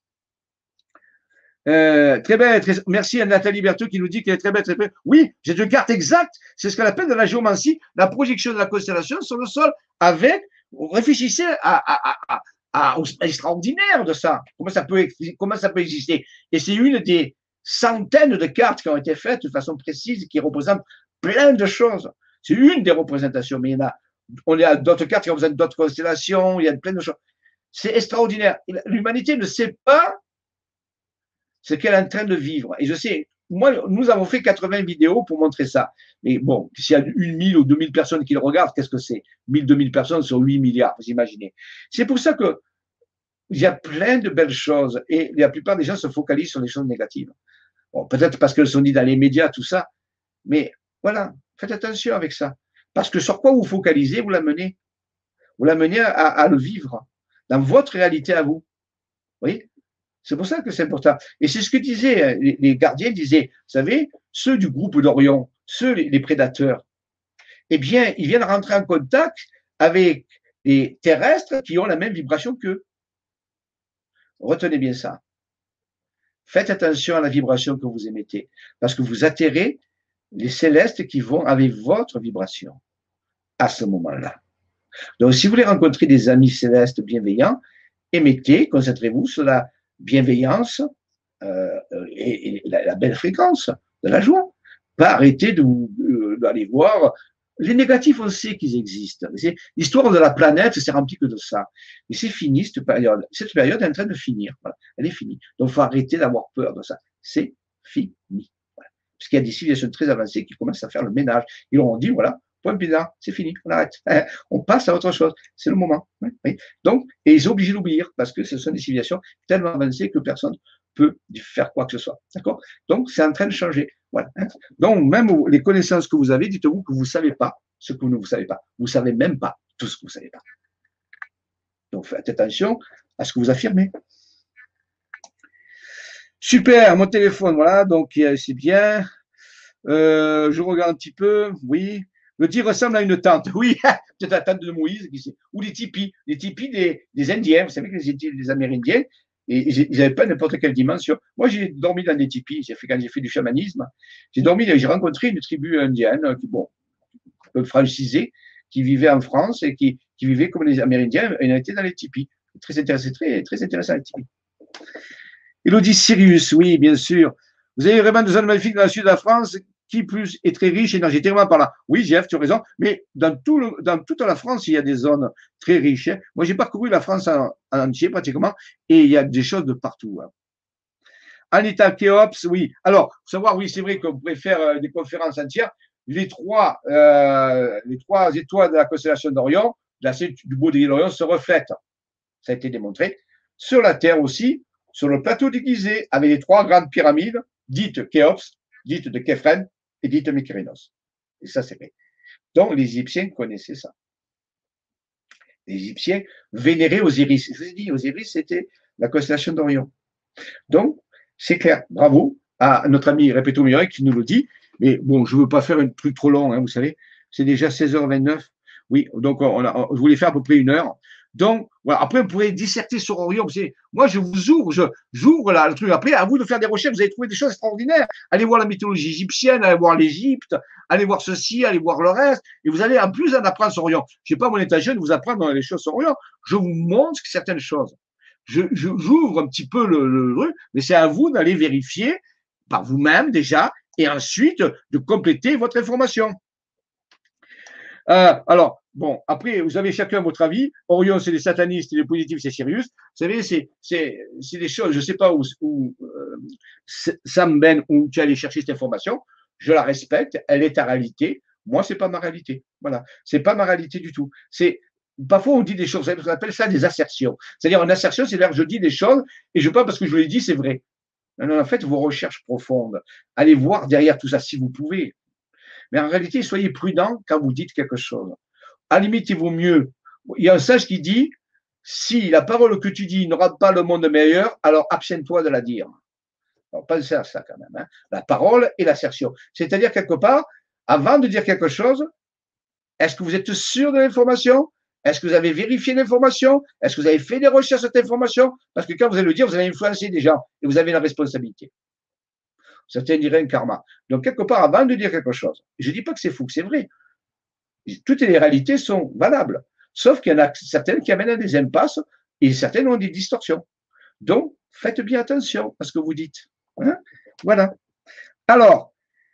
Euh, très belle, très, merci à Nathalie Berthaud qui nous dit qu'elle est très belle, très belle. Oui, j'ai deux cartes exactes. C'est ce qu'on appelle dans la géomancie la projection de la constellation sur le sol avec, réfléchissez à, à, à, à, à l'extraordinaire de ça. Comment ça peut, comment ça peut exister? Et c'est une des centaines de cartes qui ont été faites de façon précise qui représentent plein de choses. C'est une des représentations, mais il y en a, on a d'autres cartes qui représentent d'autres constellations, il y a plein de choses. C'est extraordinaire. L'humanité ne sait pas ce qu'elle est en train de vivre. Et je sais, moi, nous avons fait quatre-vingts vidéos pour montrer ça. Mais bon, s'il y a une mille ou deux mille personnes qui le regardent, qu'est-ce que c'est? mille, deux mille personnes sur huit milliards, vous imaginez. C'est pour ça que il y a plein de belles choses et la plupart des gens se focalisent sur les choses négatives. Bon, peut-être parce qu'elles sont dites dans les médias, tout ça. Mais voilà, faites attention avec ça. Parce que sur quoi vous focalisez, vous l'amenez. Vous l'amenez à, à le vivre dans votre réalité à vous. Vous voyez? C'est pour ça que c'est important. Et c'est ce que disaient les, les gardiens, disaient, vous savez, ceux du groupe d'Orion, ceux, les, les prédateurs, eh bien, ils viennent rentrer en contact avec les terrestres qui ont la même vibration qu'eux. Retenez bien ça. Faites attention à la vibration que vous émettez, parce que vous atterrez les célestes qui vont avec votre vibration à ce moment-là. Donc, si vous voulez rencontrer des amis célestes bienveillants, émettez, concentrez-vous sur la bienveillance euh, et, et la, la belle fréquence de la joie. Pas arrêter d'aller voir les négatifs, on sait qu'ils existent. L'histoire de la planète, c'est rempli que de ça. Mais c'est fini cette période. Cette période est en train de finir. Voilà. Elle est finie. Donc, il faut arrêter d'avoir peur de ça. C'est fini. Voilà. Parce qu'il y a des civilisations très avancées qui commencent à faire le ménage. Ils leur ont dit, voilà, point bizarre, c'est fini, on arrête. On passe à autre chose. C'est le moment. Oui, oui. Donc, et ils sont obligés d'oublier parce que ce sont des civilisations tellement avancées que personne peut faire quoi que ce soit. D'accord? Donc, c'est en train de changer. Voilà. Donc, même les connaissances que vous avez, dites-vous que vous ne savez pas ce que vous ne savez pas. Vous ne savez même pas tout ce que vous ne savez pas. Donc, faites attention à ce que vous affirmez. Super, mon téléphone, voilà, donc c'est bien. Euh, je regarde un petit peu, oui. Le dit ressemble à une tente. Oui, peut-être la tente de Moïse, ou les tipis, les tipis des, des Indiens. Vous savez que les, les Amérindiens, et ils n'avaient pas n'importe quelle dimension. Moi, j'ai dormi dans des tipis. J'ai fait quand j'ai fait du chamanisme. J'ai dormi, j'ai rencontré une tribu indienne qui, bon, un peu francisée, qui vivait en France et qui, qui vivait comme les Amérindiens. Et ils étaient dans les tipis. Très intéressant, très, très intéressant les tipis. Elodie Sirius, oui, bien sûr. Vous avez vraiment des zones magnifiques dans le sud de la France. Qui plus est très riche énergétiquement par là. Oui, Jeff, tu as raison, mais dans, tout le, dans toute la France, il y a des zones très riches. Hein. Moi, j'ai parcouru la France en, en entier pratiquement, et il y a des choses de partout. Hein. Anita Keops, oui. Alors, faut savoir, oui, c'est vrai qu'on pourrait faire euh, des conférences entières. Les trois, euh, les trois étoiles de la constellation d'Orion, du Baudrier d'Orion, se reflètent. Ça a été démontré. Sur la Terre aussi, sur le plateau de Gizeh, avec les trois grandes pyramides, dites Khéops, dites de Képhren, et dites Mykérinos. Et ça, c'est vrai. Donc, les Égyptiens connaissaient ça. Les Égyptiens vénéraient Osiris. Je vous ai dit, Osiris, c'était la constellation d'Orion. Donc, c'est clair. Bravo à notre ami Répéto Mioret qui nous le dit. Mais bon, je ne veux pas faire un truc trop long, hein, vous savez. C'est déjà seize heures vingt-neuf. Oui, donc on a, je voulais faire à peu près une heure. Donc, voilà. Après, on pourrait disserter sur Orion. Moi, je vous ouvre, je, j'ouvre là, le truc. Après, à vous de faire des recherches, vous allez trouver des choses extraordinaires. Allez voir la mythologie égyptienne, allez voir l'Égypte, allez voir ceci, allez voir le reste. Et vous allez en plus en apprendre sur Orion. Je n'ai pas mon état jeune de vous apprendre les choses sur Orion. Je vous montre certaines choses. Je, je, j'ouvre un petit peu le, le truc, mais c'est à vous d'aller vérifier par vous-même déjà et ensuite de compléter votre information. Euh, alors, Bon, après, vous avez chacun votre avis. Orion, c'est des satanistes, et les positifs, c'est Sirius. Vous savez, c'est, c'est, c'est des choses, je ne sais pas où, où euh, Sam Ben, où tu es allé chercher cette information. Je la respecte, elle est ta réalité. Moi, c'est pas ma réalité. Voilà. C'est pas ma réalité du tout. C'est, parfois, on dit des choses, on appelle ça des assertions. C'est-à-dire, une assertion, c'est-à-dire, je dis des choses et je ne pas parce que je l'ai dit, c'est vrai. Non, non, en fait, vos recherches profondes, allez voir derrière tout ça si vous pouvez. Mais en réalité, soyez prudent quand vous dites quelque chose. À la limite, il vaut mieux. Il y a un sage qui dit, si la parole que tu dis ne rend pas le monde meilleur, alors abstiens-toi de la dire. Alors, pensez à ça quand même. Hein. La parole et l'assertion. C'est-à-dire, quelque part, avant de dire quelque chose, est-ce que vous êtes sûr de l'information? Est-ce que vous avez vérifié l'information? Est-ce que vous avez fait des recherches sur cette information? Parce que quand vous allez le dire, vous allez influencer des gens et vous avez la responsabilité. Certains diraient un karma. Donc, quelque part, avant de dire quelque chose, je ne dis pas que c'est fou, que c'est vrai. Toutes les réalités sont valables. Sauf qu'il y en a certaines qui amènent à des impasses et certaines ont des distorsions. Donc, faites bien attention à ce que vous dites. Hein? Voilà. Alors,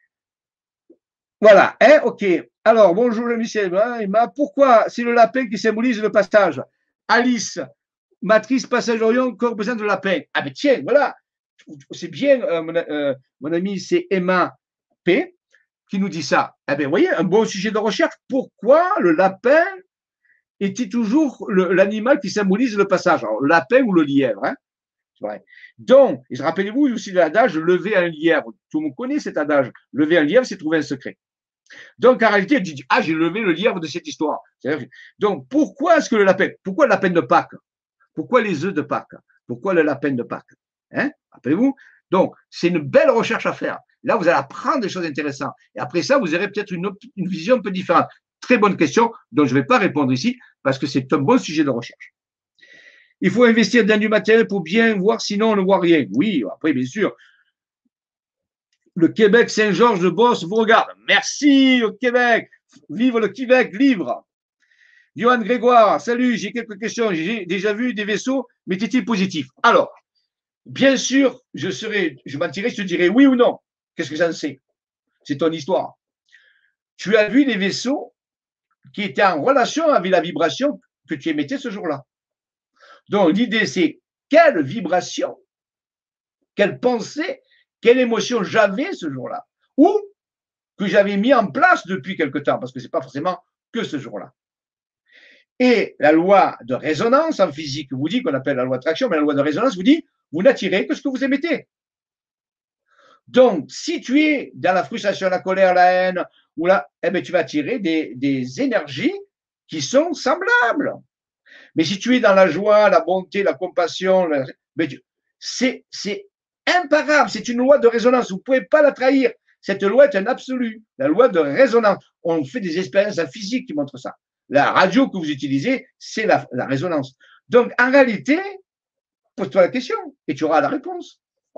voilà. Hein? OK. Alors, bonjour, Michel. Hein, pourquoi c'est le lapin qui symbolise le passage? Alice, matrice passage Orion, corps besoin de lapin. Ah, ben tiens, voilà. C'est bien, euh, mon, euh, mon ami, c'est Emma P. qui nous dit ça. Eh bien, vous voyez, un bon sujet de recherche. Pourquoi le lapin est-il toujours l'animal qui symbolise le passage? Alors, le lapin ou le lièvre, hein? C'est vrai. Donc, rappelez-vous aussi de l'adage lever un lièvre. Tout le monde connaît cet adage. Lever un lièvre, c'est trouver un secret. Donc, en réalité, elle dit, ah, j'ai levé le lièvre de cette histoire. Donc, pourquoi est-ce que le lapin, pourquoi le lapin de Pâques? Pourquoi les œufs de Pâques? Pourquoi le lapin de Pâques? Hein? Rappelez-vous? Donc, c'est une belle recherche à faire. Là, vous allez apprendre des choses intéressantes. Et après ça, vous aurez peut-être une, une vision un peu différente. Très bonne question, dont je ne vais pas répondre ici, parce que c'est un bon sujet de recherche. Il faut investir dans du matériel pour bien voir, sinon on ne voit rien. Oui, après, bien sûr. Le Québec Saint-Georges de Beauce vous regarde. Merci au Québec. Vive le Québec libre. Johan Grégoire, salut, j'ai quelques questions. J'ai déjà vu des vaisseaux, mais étaient-ils positifs? Alors, bien sûr, je serais, je mentirais, je te dirais oui ou non. Qu'est-ce que j'en sais? C'est ton histoire. Tu as vu des vaisseaux qui étaient en relation avec la vibration que tu émettais ce jour-là. Donc, l'idée, c'est quelle vibration, quelle pensée, quelle émotion j'avais ce jour-là, ou que j'avais mis en place depuis quelque temps, parce que ce n'est pas forcément que ce jour-là. Et la loi de résonance en physique vous dit, qu'on appelle la loi d'attraction, mais la loi de résonance vous dit, vous n'attirez que ce que vous émettez. Donc, si tu es dans la frustration, la colère, la haine, ou là, eh bien, tu vas attirer des, des énergies qui sont semblables. Mais si tu es dans la joie, la bonté, la compassion, c'est imparable, c'est une loi de résonance, vous ne pouvez pas la trahir. Cette loi est un absolu, la loi de résonance. On fait des expériences en physique qui montrent ça. La radio que vous utilisez, c'est la, la résonance. Donc, en réalité, pose-toi la question et tu auras la réponse.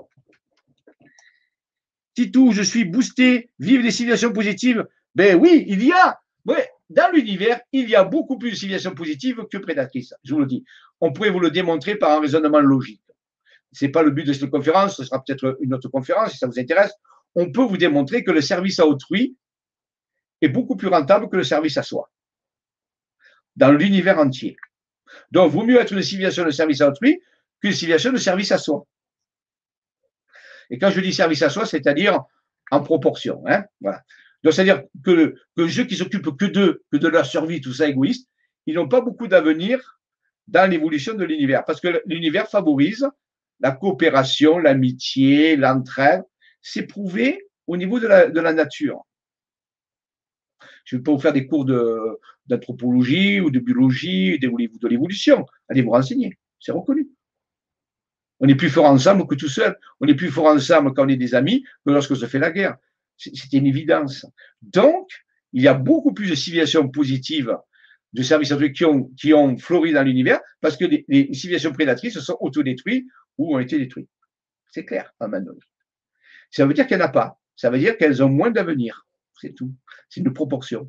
Titou, je suis boosté, vive les civilisations positives. Ben oui, il y a, ouais, dans l'univers, il y a beaucoup plus de civilisations positives que prédatrices, je vous le dis. On pourrait vous le démontrer par un raisonnement logique. Ce n'est pas le but de cette conférence, ce sera peut-être une autre conférence si ça vous intéresse. On peut vous démontrer que le service à autrui est beaucoup plus rentable que le service à soi, dans l'univers entier. Donc, il vaut mieux être une civilisation de service à autrui qu'une civilisation de service à soi. Et quand je dis service à soi, c'est-à-dire en proportion. Hein, voilà. Donc, c'est-à-dire que, que ceux qui s'occupent que d'eux, que de leur survie, tout ça égoïste, ils n'ont pas beaucoup d'avenir dans l'évolution de l'univers. Parce que l'univers favorise la coopération, l'amitié, l'entraide. C'est prouvé au niveau de la, de la nature. Je ne vais pas vous faire des cours d'anthropologie ou de biologie, de l'évolution. Allez vous renseigner, c'est reconnu. On est plus fort ensemble que tout seul. On est plus fort ensemble quand on est des amis que lorsque se fait la guerre. C'est une évidence. Donc, il y a beaucoup plus de civilisations positives, de services qui ont, qui ont fleuri dans l'univers, parce que les, les civilisations prédatrices se sont autodétruites ou ont été détruites. C'est clair, à un moment donné. Ça veut dire qu'il n'y en a pas. Ça veut dire qu'elles ont moins d'avenir. C'est tout. C'est une proportion.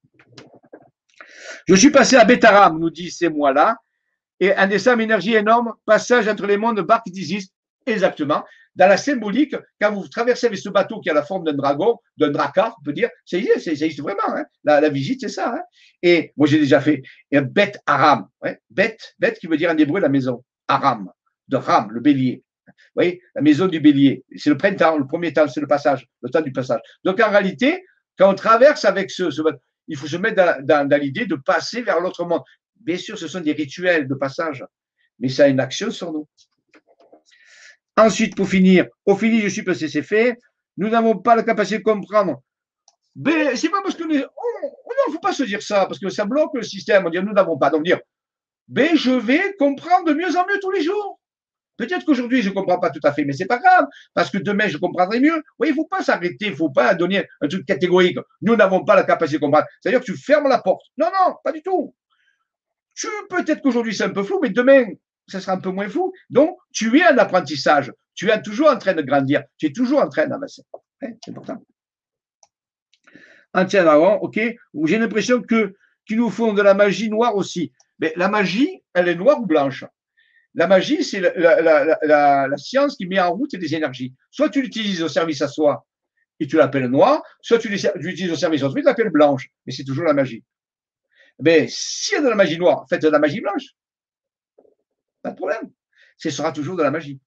Je suis passé à Bétaram, nous dit ces mois-là, et un dessin énergie énorme, passage entre les mondes Bark d'Isis, exactement. dans la symbolique, quand vous traversez avec ce bateau qui a la forme d'un dragon, d'un dracar, on peut dire, ça existe, ça existe vraiment. Hein. La, la visite, c'est ça. Hein. Et moi, j'ai déjà fait et Beth Aram. Ouais. Beth, Beth qui veut dire en hébreu la maison. Aram, de Ram, le bélier. Vous voyez, la maison du bélier. C'est le printemps, le premier temps, c'est le passage, le temps du passage. Donc, en réalité, quand on traverse avec ce, ce bateau, il faut se mettre dans, dans, dans l'idée de passer vers l'autre monde. Bien sûr, ce sont des rituels de passage, mais ça a une action sur nous. Ensuite, pour finir, au fini, je suis passé, c'est fait. Nous n'avons pas la capacité de comprendre. Mais c'est pas parce que nous, oh, non, il ne faut pas se dire ça, parce que ça bloque le système. On dit, nous n'avons pas. Donc, dire, mais je vais comprendre de mieux en mieux tous les jours. Peut-être qu'aujourd'hui, je ne comprends pas tout à fait, mais c'est pas grave, parce que demain, je comprendrai mieux. Oui, il ne faut pas s'arrêter, il ne faut pas donner un truc catégorique. Nous n'avons pas la capacité de comprendre. C'est-à-dire que tu fermes la porte. Non, non, pas du tout. Tu, peut-être qu'aujourd'hui, c'est un peu flou, mais demain, ça sera un peu moins flou. Donc, tu es en apprentissage. Tu es toujours en train de grandir. Tu es toujours en train d'avancer. Hein, c'est important. Entier d'avant, ok. J'ai l'impression que qu'ils nous font de la magie noire aussi. Mais la magie, elle est noire ou blanche? La magie, c'est la, la, la, la, la science qui met en route des énergies. Soit tu l'utilises au service à soi et tu l'appelles noir, soit tu l'utilises au service à soi et tu l'appelles blanche. Mais c'est toujours la magie. Mais s'il y a de la magie noire, faites de la magie blanche. Pas de problème. Ce sera toujours de la magie.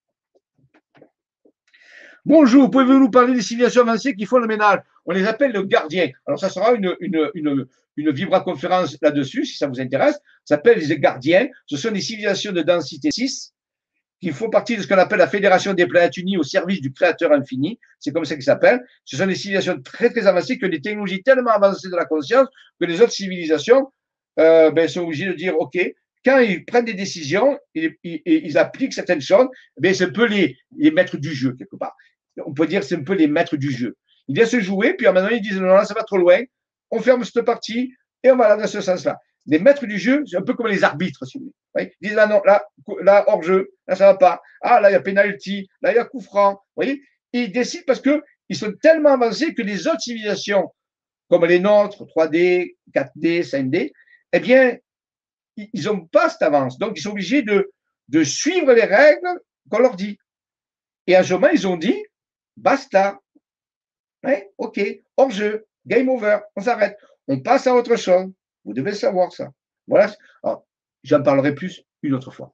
Bonjour, pouvez-vous nous parler des civilisations avancées qui font le ménage? On les appelle le gardien. Alors, ça sera une, une, une, une vibra-conférence là-dessus, si ça vous intéresse. Ça s'appelle les gardiens. Ce sont des civilisations de densité six qui font partie de ce qu'on appelle la Fédération des planètes unies au service du Créateur infini. C'est comme ça qu'ils s'appellent. Ce sont des civilisations très, très avancées qui ont des technologies tellement avancées de la conscience que les autres civilisations euh, ben, sont obligées de dire, OK, quand ils prennent des décisions et ils, ils, ils appliquent certaines choses, ben, c'est un peu les, les maîtres du jeu, quelque part. On peut dire que c'est un peu les maîtres du jeu. Ils viennent se jouer, puis à un moment donné, ils disent non, là, ça va trop loin, on ferme cette partie et on va aller dans ce sens-là. Les maîtres du jeu, c'est un peu comme les arbitres, si vous voulez. Ils disent là, non, là, là, hors jeu, là, ça va pas. Ah, là, il y a penalty, là, il y a coup franc. Vous voyez, et ils décident parce qu'ils sont tellement avancés que les autres civilisations, comme les nôtres, trois D, quatre D, cinq D, eh bien, ils n'ont pas cette avance. Donc, ils sont obligés de, de suivre les règles qu'on leur dit. Et à ce moment, ils ont dit, basta. Ouais, OK, hors jeu, game over, on s'arrête. On passe à autre chose. Vous devez savoir ça. Voilà. Alors, j'en parlerai plus une autre fois.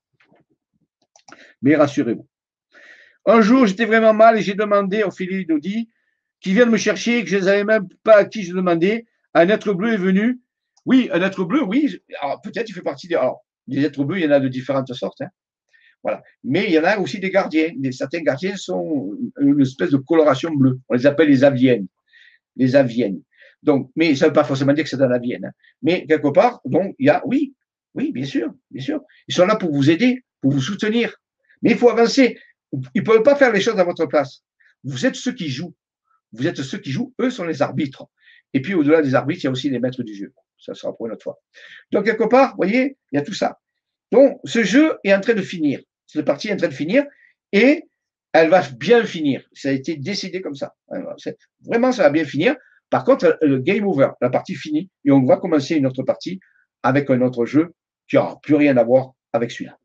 Mais rassurez-vous. Un jour, j'étais vraiment mal et j'ai demandé au Philippe Dodi qui viennent me chercher et que je ne savais même pas à qui je demandais. Un être bleu est venu. Oui, un être bleu, oui. Alors, peut-être il fait partie des. Alors, les êtres bleus, il y en a de différentes sortes. Hein. Voilà. Mais il y en a aussi des gardiens. Certains gardiens sont une espèce de coloration bleue. On les appelle les aviennes. Les aviennes. Donc, mais ça ne veut pas forcément dire que c'est dans la Vienne. Hein. Mais quelque part, donc, il y a, oui, oui, bien sûr, bien sûr. Ils sont là pour vous aider, pour vous soutenir. Mais il faut avancer. Ils ne peuvent pas faire les choses à votre place. Vous êtes ceux qui jouent. Vous êtes ceux qui jouent. Eux sont les arbitres. Et puis, au-delà des arbitres, il y a aussi les maîtres du jeu. Ça sera pour une autre fois. Donc, quelque part, vous voyez, il y a tout ça. Donc, ce jeu est en train de finir. Cette partie est en train de finir et elle va bien finir. Ça a été décidé comme ça. Vraiment, ça va bien finir. Par contre, le game over, la partie finie, et on va commencer une autre partie avec un autre jeu qui n'aura plus rien à voir avec celui-là.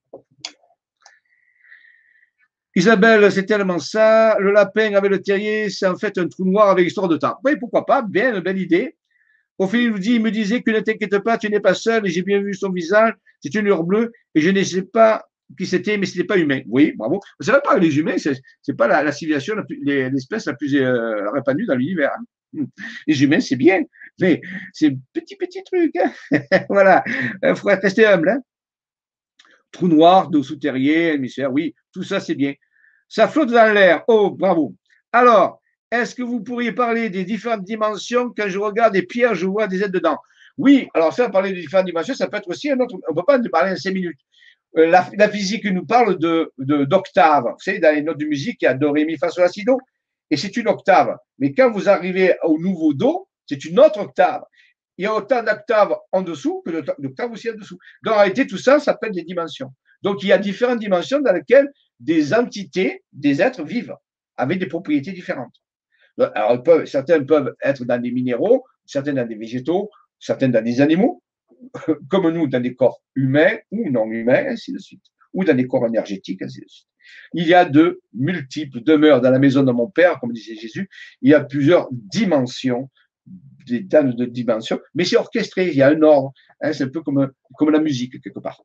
Isabelle, c'est tellement ça. Le lapin avec le terrier, c'est en fait un trou noir avec histoire de temps. Oui, pourquoi pas. Bien, une belle idée. Ophélie nous dit, il me disait que ne t'inquiète pas, tu n'es pas seul et j'ai bien vu son visage. C'est une lueur bleue et je ne sais pas qui c'était, mais ce n'était pas humain. Oui, bravo. Vous savez pas, les humains, c'est n'est pas la, la civilisation, l'espèce la plus euh, répandue dans l'univers. Hein. Les humains, c'est bien, mais c'est petit, petit truc. Hein. Voilà. Il faut rester humble. Hein. Trou noir, d'eau souterraine, hémisphère, oui, tout ça, c'est bien. Ça flotte dans l'air. Oh, bravo. Alors, est-ce que vous pourriez parler des différentes dimensions? Quand je regarde des pierres, je vois des êtres dedans. Oui, alors ça, parler des différentes dimensions, ça peut être aussi un autre. On ne peut pas en parler en cinq minutes. Euh, la, la physique nous parle de, de, d'octave. Vous savez, dans les notes de musique, il y a do, ré, mi, fa, sol, la, si, do. Et c'est une octave. Mais quand vous arrivez au nouveau do, c'est une autre octave. Il y a autant d'octaves en dessous que d'octaves aussi en dessous. Donc, en réalité, tout ça, ça s'appelle des dimensions. Donc, il y a différentes dimensions dans lesquelles des entités, des êtres vivent avec des propriétés différentes. Alors, ils peuvent, certains peuvent être dans des minéraux, certains dans des végétaux, certains dans des animaux, comme nous, dans des corps humains ou non humains, ainsi de suite, ou dans des corps énergétiques, ainsi de suite. Il y a de multiples demeures dans la maison de mon Père, comme disait Jésus. Il y a plusieurs dimensions, des tas de dimensions, mais c'est orchestré, il y a un ordre. Hein, c'est un peu comme, comme la musique, quelque part.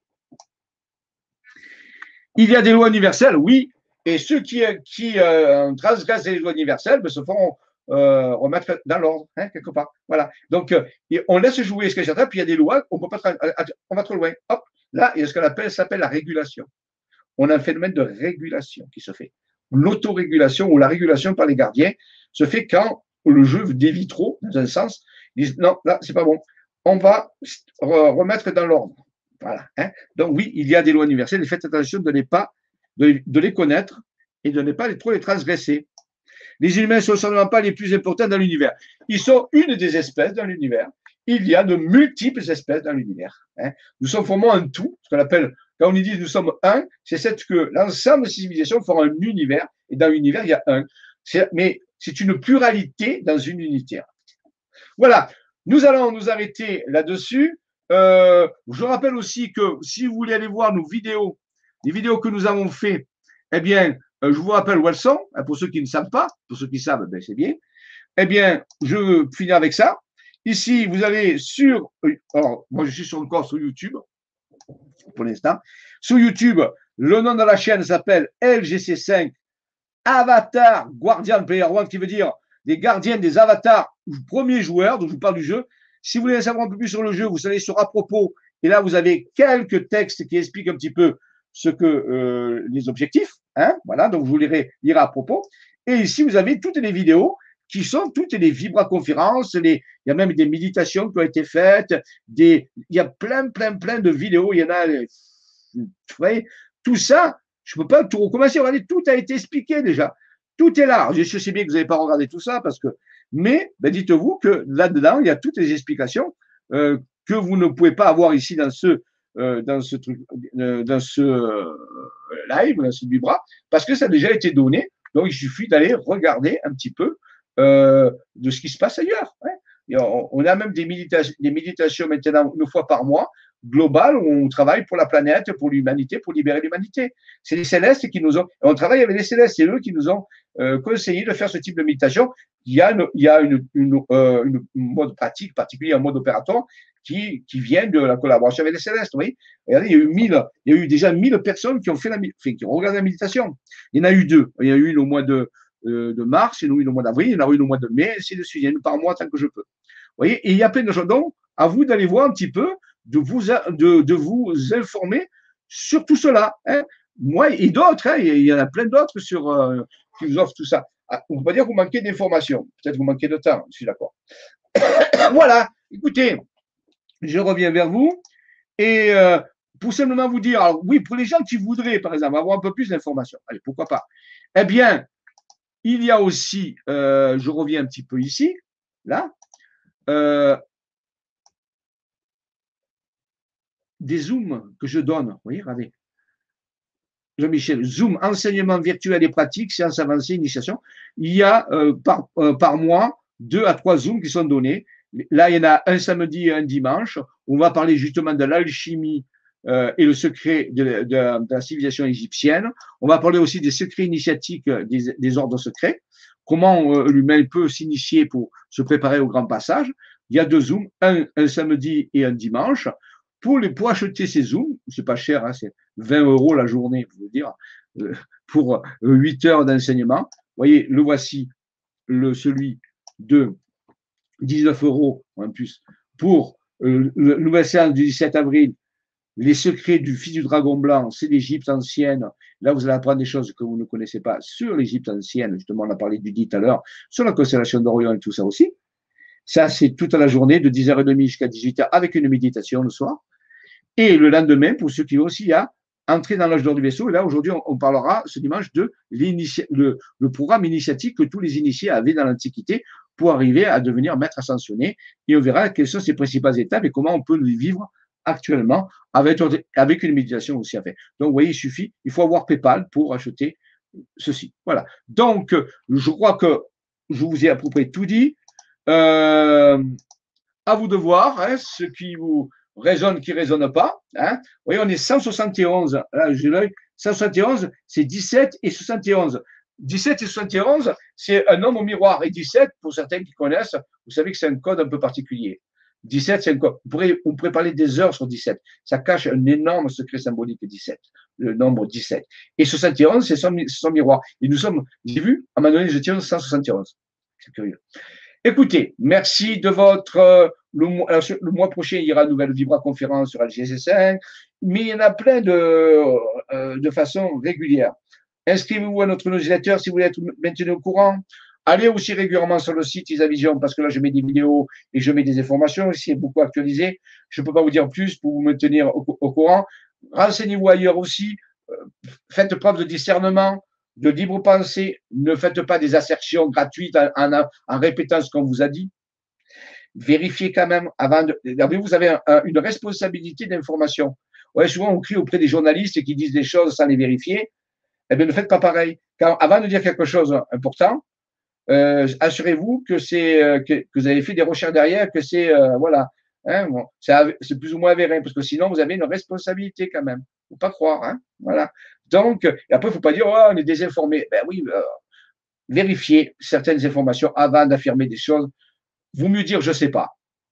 Il y a des lois universelles, oui, et ceux qui, qui euh, transgressent les lois universelles ben, se font euh, remettre dans l'ordre, hein, quelque part. Voilà. Donc, euh, on laisse jouer ce que j'attends, puis il y a des lois, on, peut pas on va trop loin. Hop, là, il y a ce qu'on appelle, s'appelle la régulation. On a un phénomène de régulation qui se fait. L'autorégulation ou la régulation par les gardiens se fait quand le jeu dévie trop, dans un sens. Ils disent non, là, c'est pas bon. On va remettre dans l'ordre. Voilà. Hein. Donc oui, il y a des lois universelles, et faites attention de, les pas, de, de les connaître et de ne pas les, trop les transgresser. Les humains ne sont certainement pas les plus importants dans l'univers. Ils sont une des espèces dans l'univers. Il y a de multiples espèces dans l'univers. Hein. Nous sommes formés un tout, ce qu'on appelle, quand on dit nous sommes un, c'est cette que l'ensemble des civilisations font un univers, et dans l'univers, il y a un. Mais c'est une pluralité dans une unité. Voilà, nous allons nous arrêter là-dessus. Euh, je rappelle aussi que si vous voulez aller voir nos vidéos, les vidéos que nous avons fait, eh bien, euh, je vous rappelle où elles sont, hein, pour ceux qui ne savent pas, pour ceux qui savent, ben c'est bien. Eh bien, je finis avec ça. Ici, vous allez sur, alors, moi je suis sur encore sur YouTube, pour l'instant. Sur YouTube, le nom de la chaîne s'appelle L G C cinq Avatar Guardian Player One, qui veut dire des gardiens des avatars, premier joueur, donc je vous parle du jeu. Si vous voulez savoir un peu plus sur le jeu, vous allez sur à propos, et là vous avez quelques textes qui expliquent un petit peu ce que euh, les objectifs, hein, voilà, donc je vous lirai, lirai à propos. Et ici vous avez toutes les vidéos qui sont toutes les vibraconférences, les, il y a même des méditations qui ont été faites, des, il y a plein, plein, plein de vidéos, il y en a, vous voyez, tout ça, je ne peux pas tout recommencer, regardez, tout a été expliqué déjà. Tout est là. Je sais bien que vous n'avez pas regardé tout ça, parce que, mais ben dites-vous que là-dedans, il y a toutes les explications euh, que vous ne pouvez pas avoir ici dans ce, euh, dans ce truc, euh, dans ce euh, live, dans ce Vibra, parce que ça a déjà été donné. Donc, il suffit d'aller regarder un petit peu euh, de ce qui se passe ailleurs. Hein. Et on, on a même des méditations, des méditations maintenant une fois par mois, globales, où on travaille pour la planète, pour l'humanité, pour libérer l'humanité. C'est les célestes qui nous ont, on travaille avec les célestes, c'est eux qui nous ont euh, conseillé de faire ce type de méditation. Il y a une, il y a une, une, euh, une mode pratique particulier, un mode opératoire qui, qui vient de la collaboration avec les célestes. Vous voyez, regardez, il y a eu mille, il y a eu déjà mille personnes qui ont fait la, enfin, qui ont regardé la méditation. Il y en a eu deux. Il y en a eu une au mois de, euh, de mars, il y en a eu une au mois d'avril, il y en a eu une au mois de mai, ainsi de suite. Il y en a une par mois tant que je peux. Vous voyez, et il y a plein de choses. Donc, à vous d'aller voir un petit peu, de vous, de, de vous informer sur tout cela. Hein. Moi et d'autres, hein, il y en a plein d'autres sur, euh, qui vous offrent tout ça. On ne peut pas dire que vous manquez d'informations. Peut-être que vous manquez de temps, je suis d'accord. Voilà, écoutez, je reviens vers vous. Et euh, pour simplement vous dire, alors oui, pour les gens qui voudraient, par exemple, avoir un peu plus d'informations, allez, pourquoi pas. Eh bien, il y a aussi, euh, je reviens un petit peu ici, là, euh, des zooms que je donne. Vous voyez, regardez. Jean-Michel, Zoom, enseignement virtuel et pratique, sciences avancées, initiation. Il y a euh, par, euh, par mois deux à trois Zooms qui sont donnés. Là, il y en a un samedi et un dimanche. On va parler justement de l'alchimie euh, et le secret de, de, de la civilisation égyptienne. On va parler aussi des secrets initiatiques des, des ordres secrets. Comment euh, l'humain peut s'initier pour se préparer au grand passage. Il y a deux Zooms, un, un samedi et un dimanche. Pour, les, pour acheter ces Zooms, c'est pas cher, hein, c'est vingt euros la journée, je veux dire, euh, pour huit heures d'enseignement. Vous voyez, le voici, le, celui de dix-neuf euros en plus pour euh, le nouvelle séance du dix-sept avril, les secrets du fils du dragon blanc, c'est l'Égypte ancienne. Là, vous allez apprendre des choses que vous ne connaissez pas sur l'Égypte ancienne. Justement, on a parlé du dit tout à l'heure, sur la constellation d'Orion et tout ça aussi. Ça, c'est toute la journée, de dix heures trente jusqu'à dix-huit heures, avec une méditation le soir. Et le lendemain, pour ceux qui vont aussi, il y a entrer dans l'âge d'or du vaisseau. Et là, aujourd'hui, on, on parlera ce dimanche de le, le programme initiatique que tous les initiés avaient dans l'Antiquité pour arriver à devenir maître ascensionné. Et on verra quelles sont ses principales étapes et comment on peut le vivre actuellement avec, avec une méditation aussi à faire. Donc, vous voyez, il suffit, il faut avoir PayPal pour acheter ceci. Voilà. Donc, je crois que je vous ai à peu près tout dit. Euh, à vous de voir, hein, ce qui vous résonne, qui ne résonne pas. Hein. Vous voyez, on est cent soixante et onze. Là, j'ai l'œil. cent soixante et onze, c'est dix-sept et soixante et onze. dix-sept et soixante et onze, c'est un nombre miroir. Et dix-sept, pour certains qui connaissent, vous savez que c'est un code un peu particulier. dix-sept, c'est un code. On pourrait, on pourrait parler des heures sur dix-sept. Ça cache un énorme secret symbolique, dix-sept, le nombre dix-sept. Et soixante et onze, c'est son, son miroir. Et nous sommes, j'ai vu, à un moment donné, je tiens cent soixante et onze. C'est curieux. Écoutez, merci de votre. Euh, le, mois, le mois prochain, il y aura une nouvelle Vibra conférence sur L G C cinq, mais il y en a plein de, euh, de façon régulière. Inscrivez-vous à notre newsletter si vous voulez être maintenu au courant. Allez aussi régulièrement sur le site Isavision, parce que là, je mets des vidéos et je mets des informations. C'est beaucoup actualisé. Je ne peux pas vous dire plus pour vous maintenir au, au courant. Renseignez-vous ailleurs aussi. Faites preuve de discernement, de libre pensée. Ne faites pas des assertions gratuites en, en, en répétant ce qu'on vous a dit. Vérifiez quand même avant de. Vous avez un, un, une responsabilité d'information. Ouais, souvent, on crie auprès des journalistes qui disent des choses sans les vérifier. Eh bien, ne faites pas pareil. Car avant de dire quelque chose d'important, euh, assurez-vous que c'est euh, que, que vous avez fait des recherches derrière, que c'est euh, voilà, hein, bon, c'est plus ou moins avéré, parce que sinon vous avez une responsabilité quand même. Faut pas croire, hein, voilà. Donc, et après, faut pas dire oh, on est désinformé. Ben oui, euh, vérifiez certaines informations avant d'affirmer des choses. Vaut mieux dire je sais pas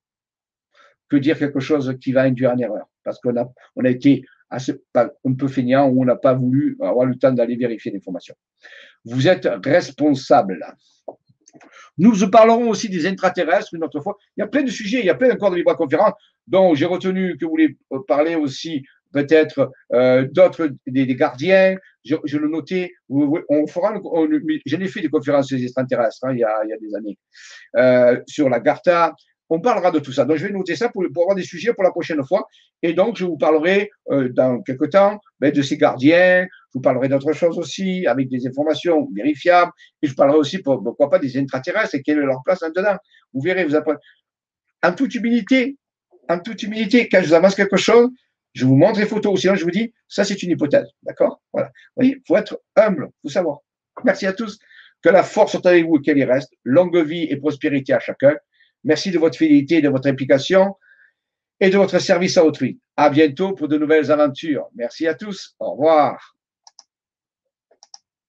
que dire quelque chose qui va induire en erreur, parce qu'on a on a été assez, un peu feignant ou on n'a pas voulu avoir le temps d'aller vérifier l'information. Vous êtes responsable. Nous parlerons aussi des intraterrestres une autre fois. Il y a plein de sujets, il y a plein encore de vibra-conférences dont j'ai retenu que vous voulez parler aussi peut-être euh, d'autres, des, des gardiens. Je, je le notais. On fera, on, j'en ai fait des conférences sur les extraterrestres hein, il, y a, il y a des années euh, sur la Gartha. On parlera de tout ça. Donc, je vais noter ça pour, pour avoir des sujets pour la prochaine fois. Et donc, je vous parlerai euh, dans quelques temps ben, de ces gardiens. Je vous parlerai d'autres choses aussi, avec des informations vérifiables. Et je parlerai aussi, pour, pourquoi pas, des intraterrestres et quelle est leur place là-dedans. Vous verrez, vous apprenez. En toute humilité, en toute humilité, quand je vous avance quelque chose, je vous montre les photos. Sinon, je vous dis, ça, c'est une hypothèse. D'accord? Voilà. Vous voyez, il faut être humble, il faut savoir. Merci à tous. Que la force soit avec vous et qu'elle y reste. Longue vie et prospérité à chacun. Merci de votre fidélité, de votre implication et de votre service à autrui. À bientôt pour de nouvelles aventures. Merci à tous. Au revoir.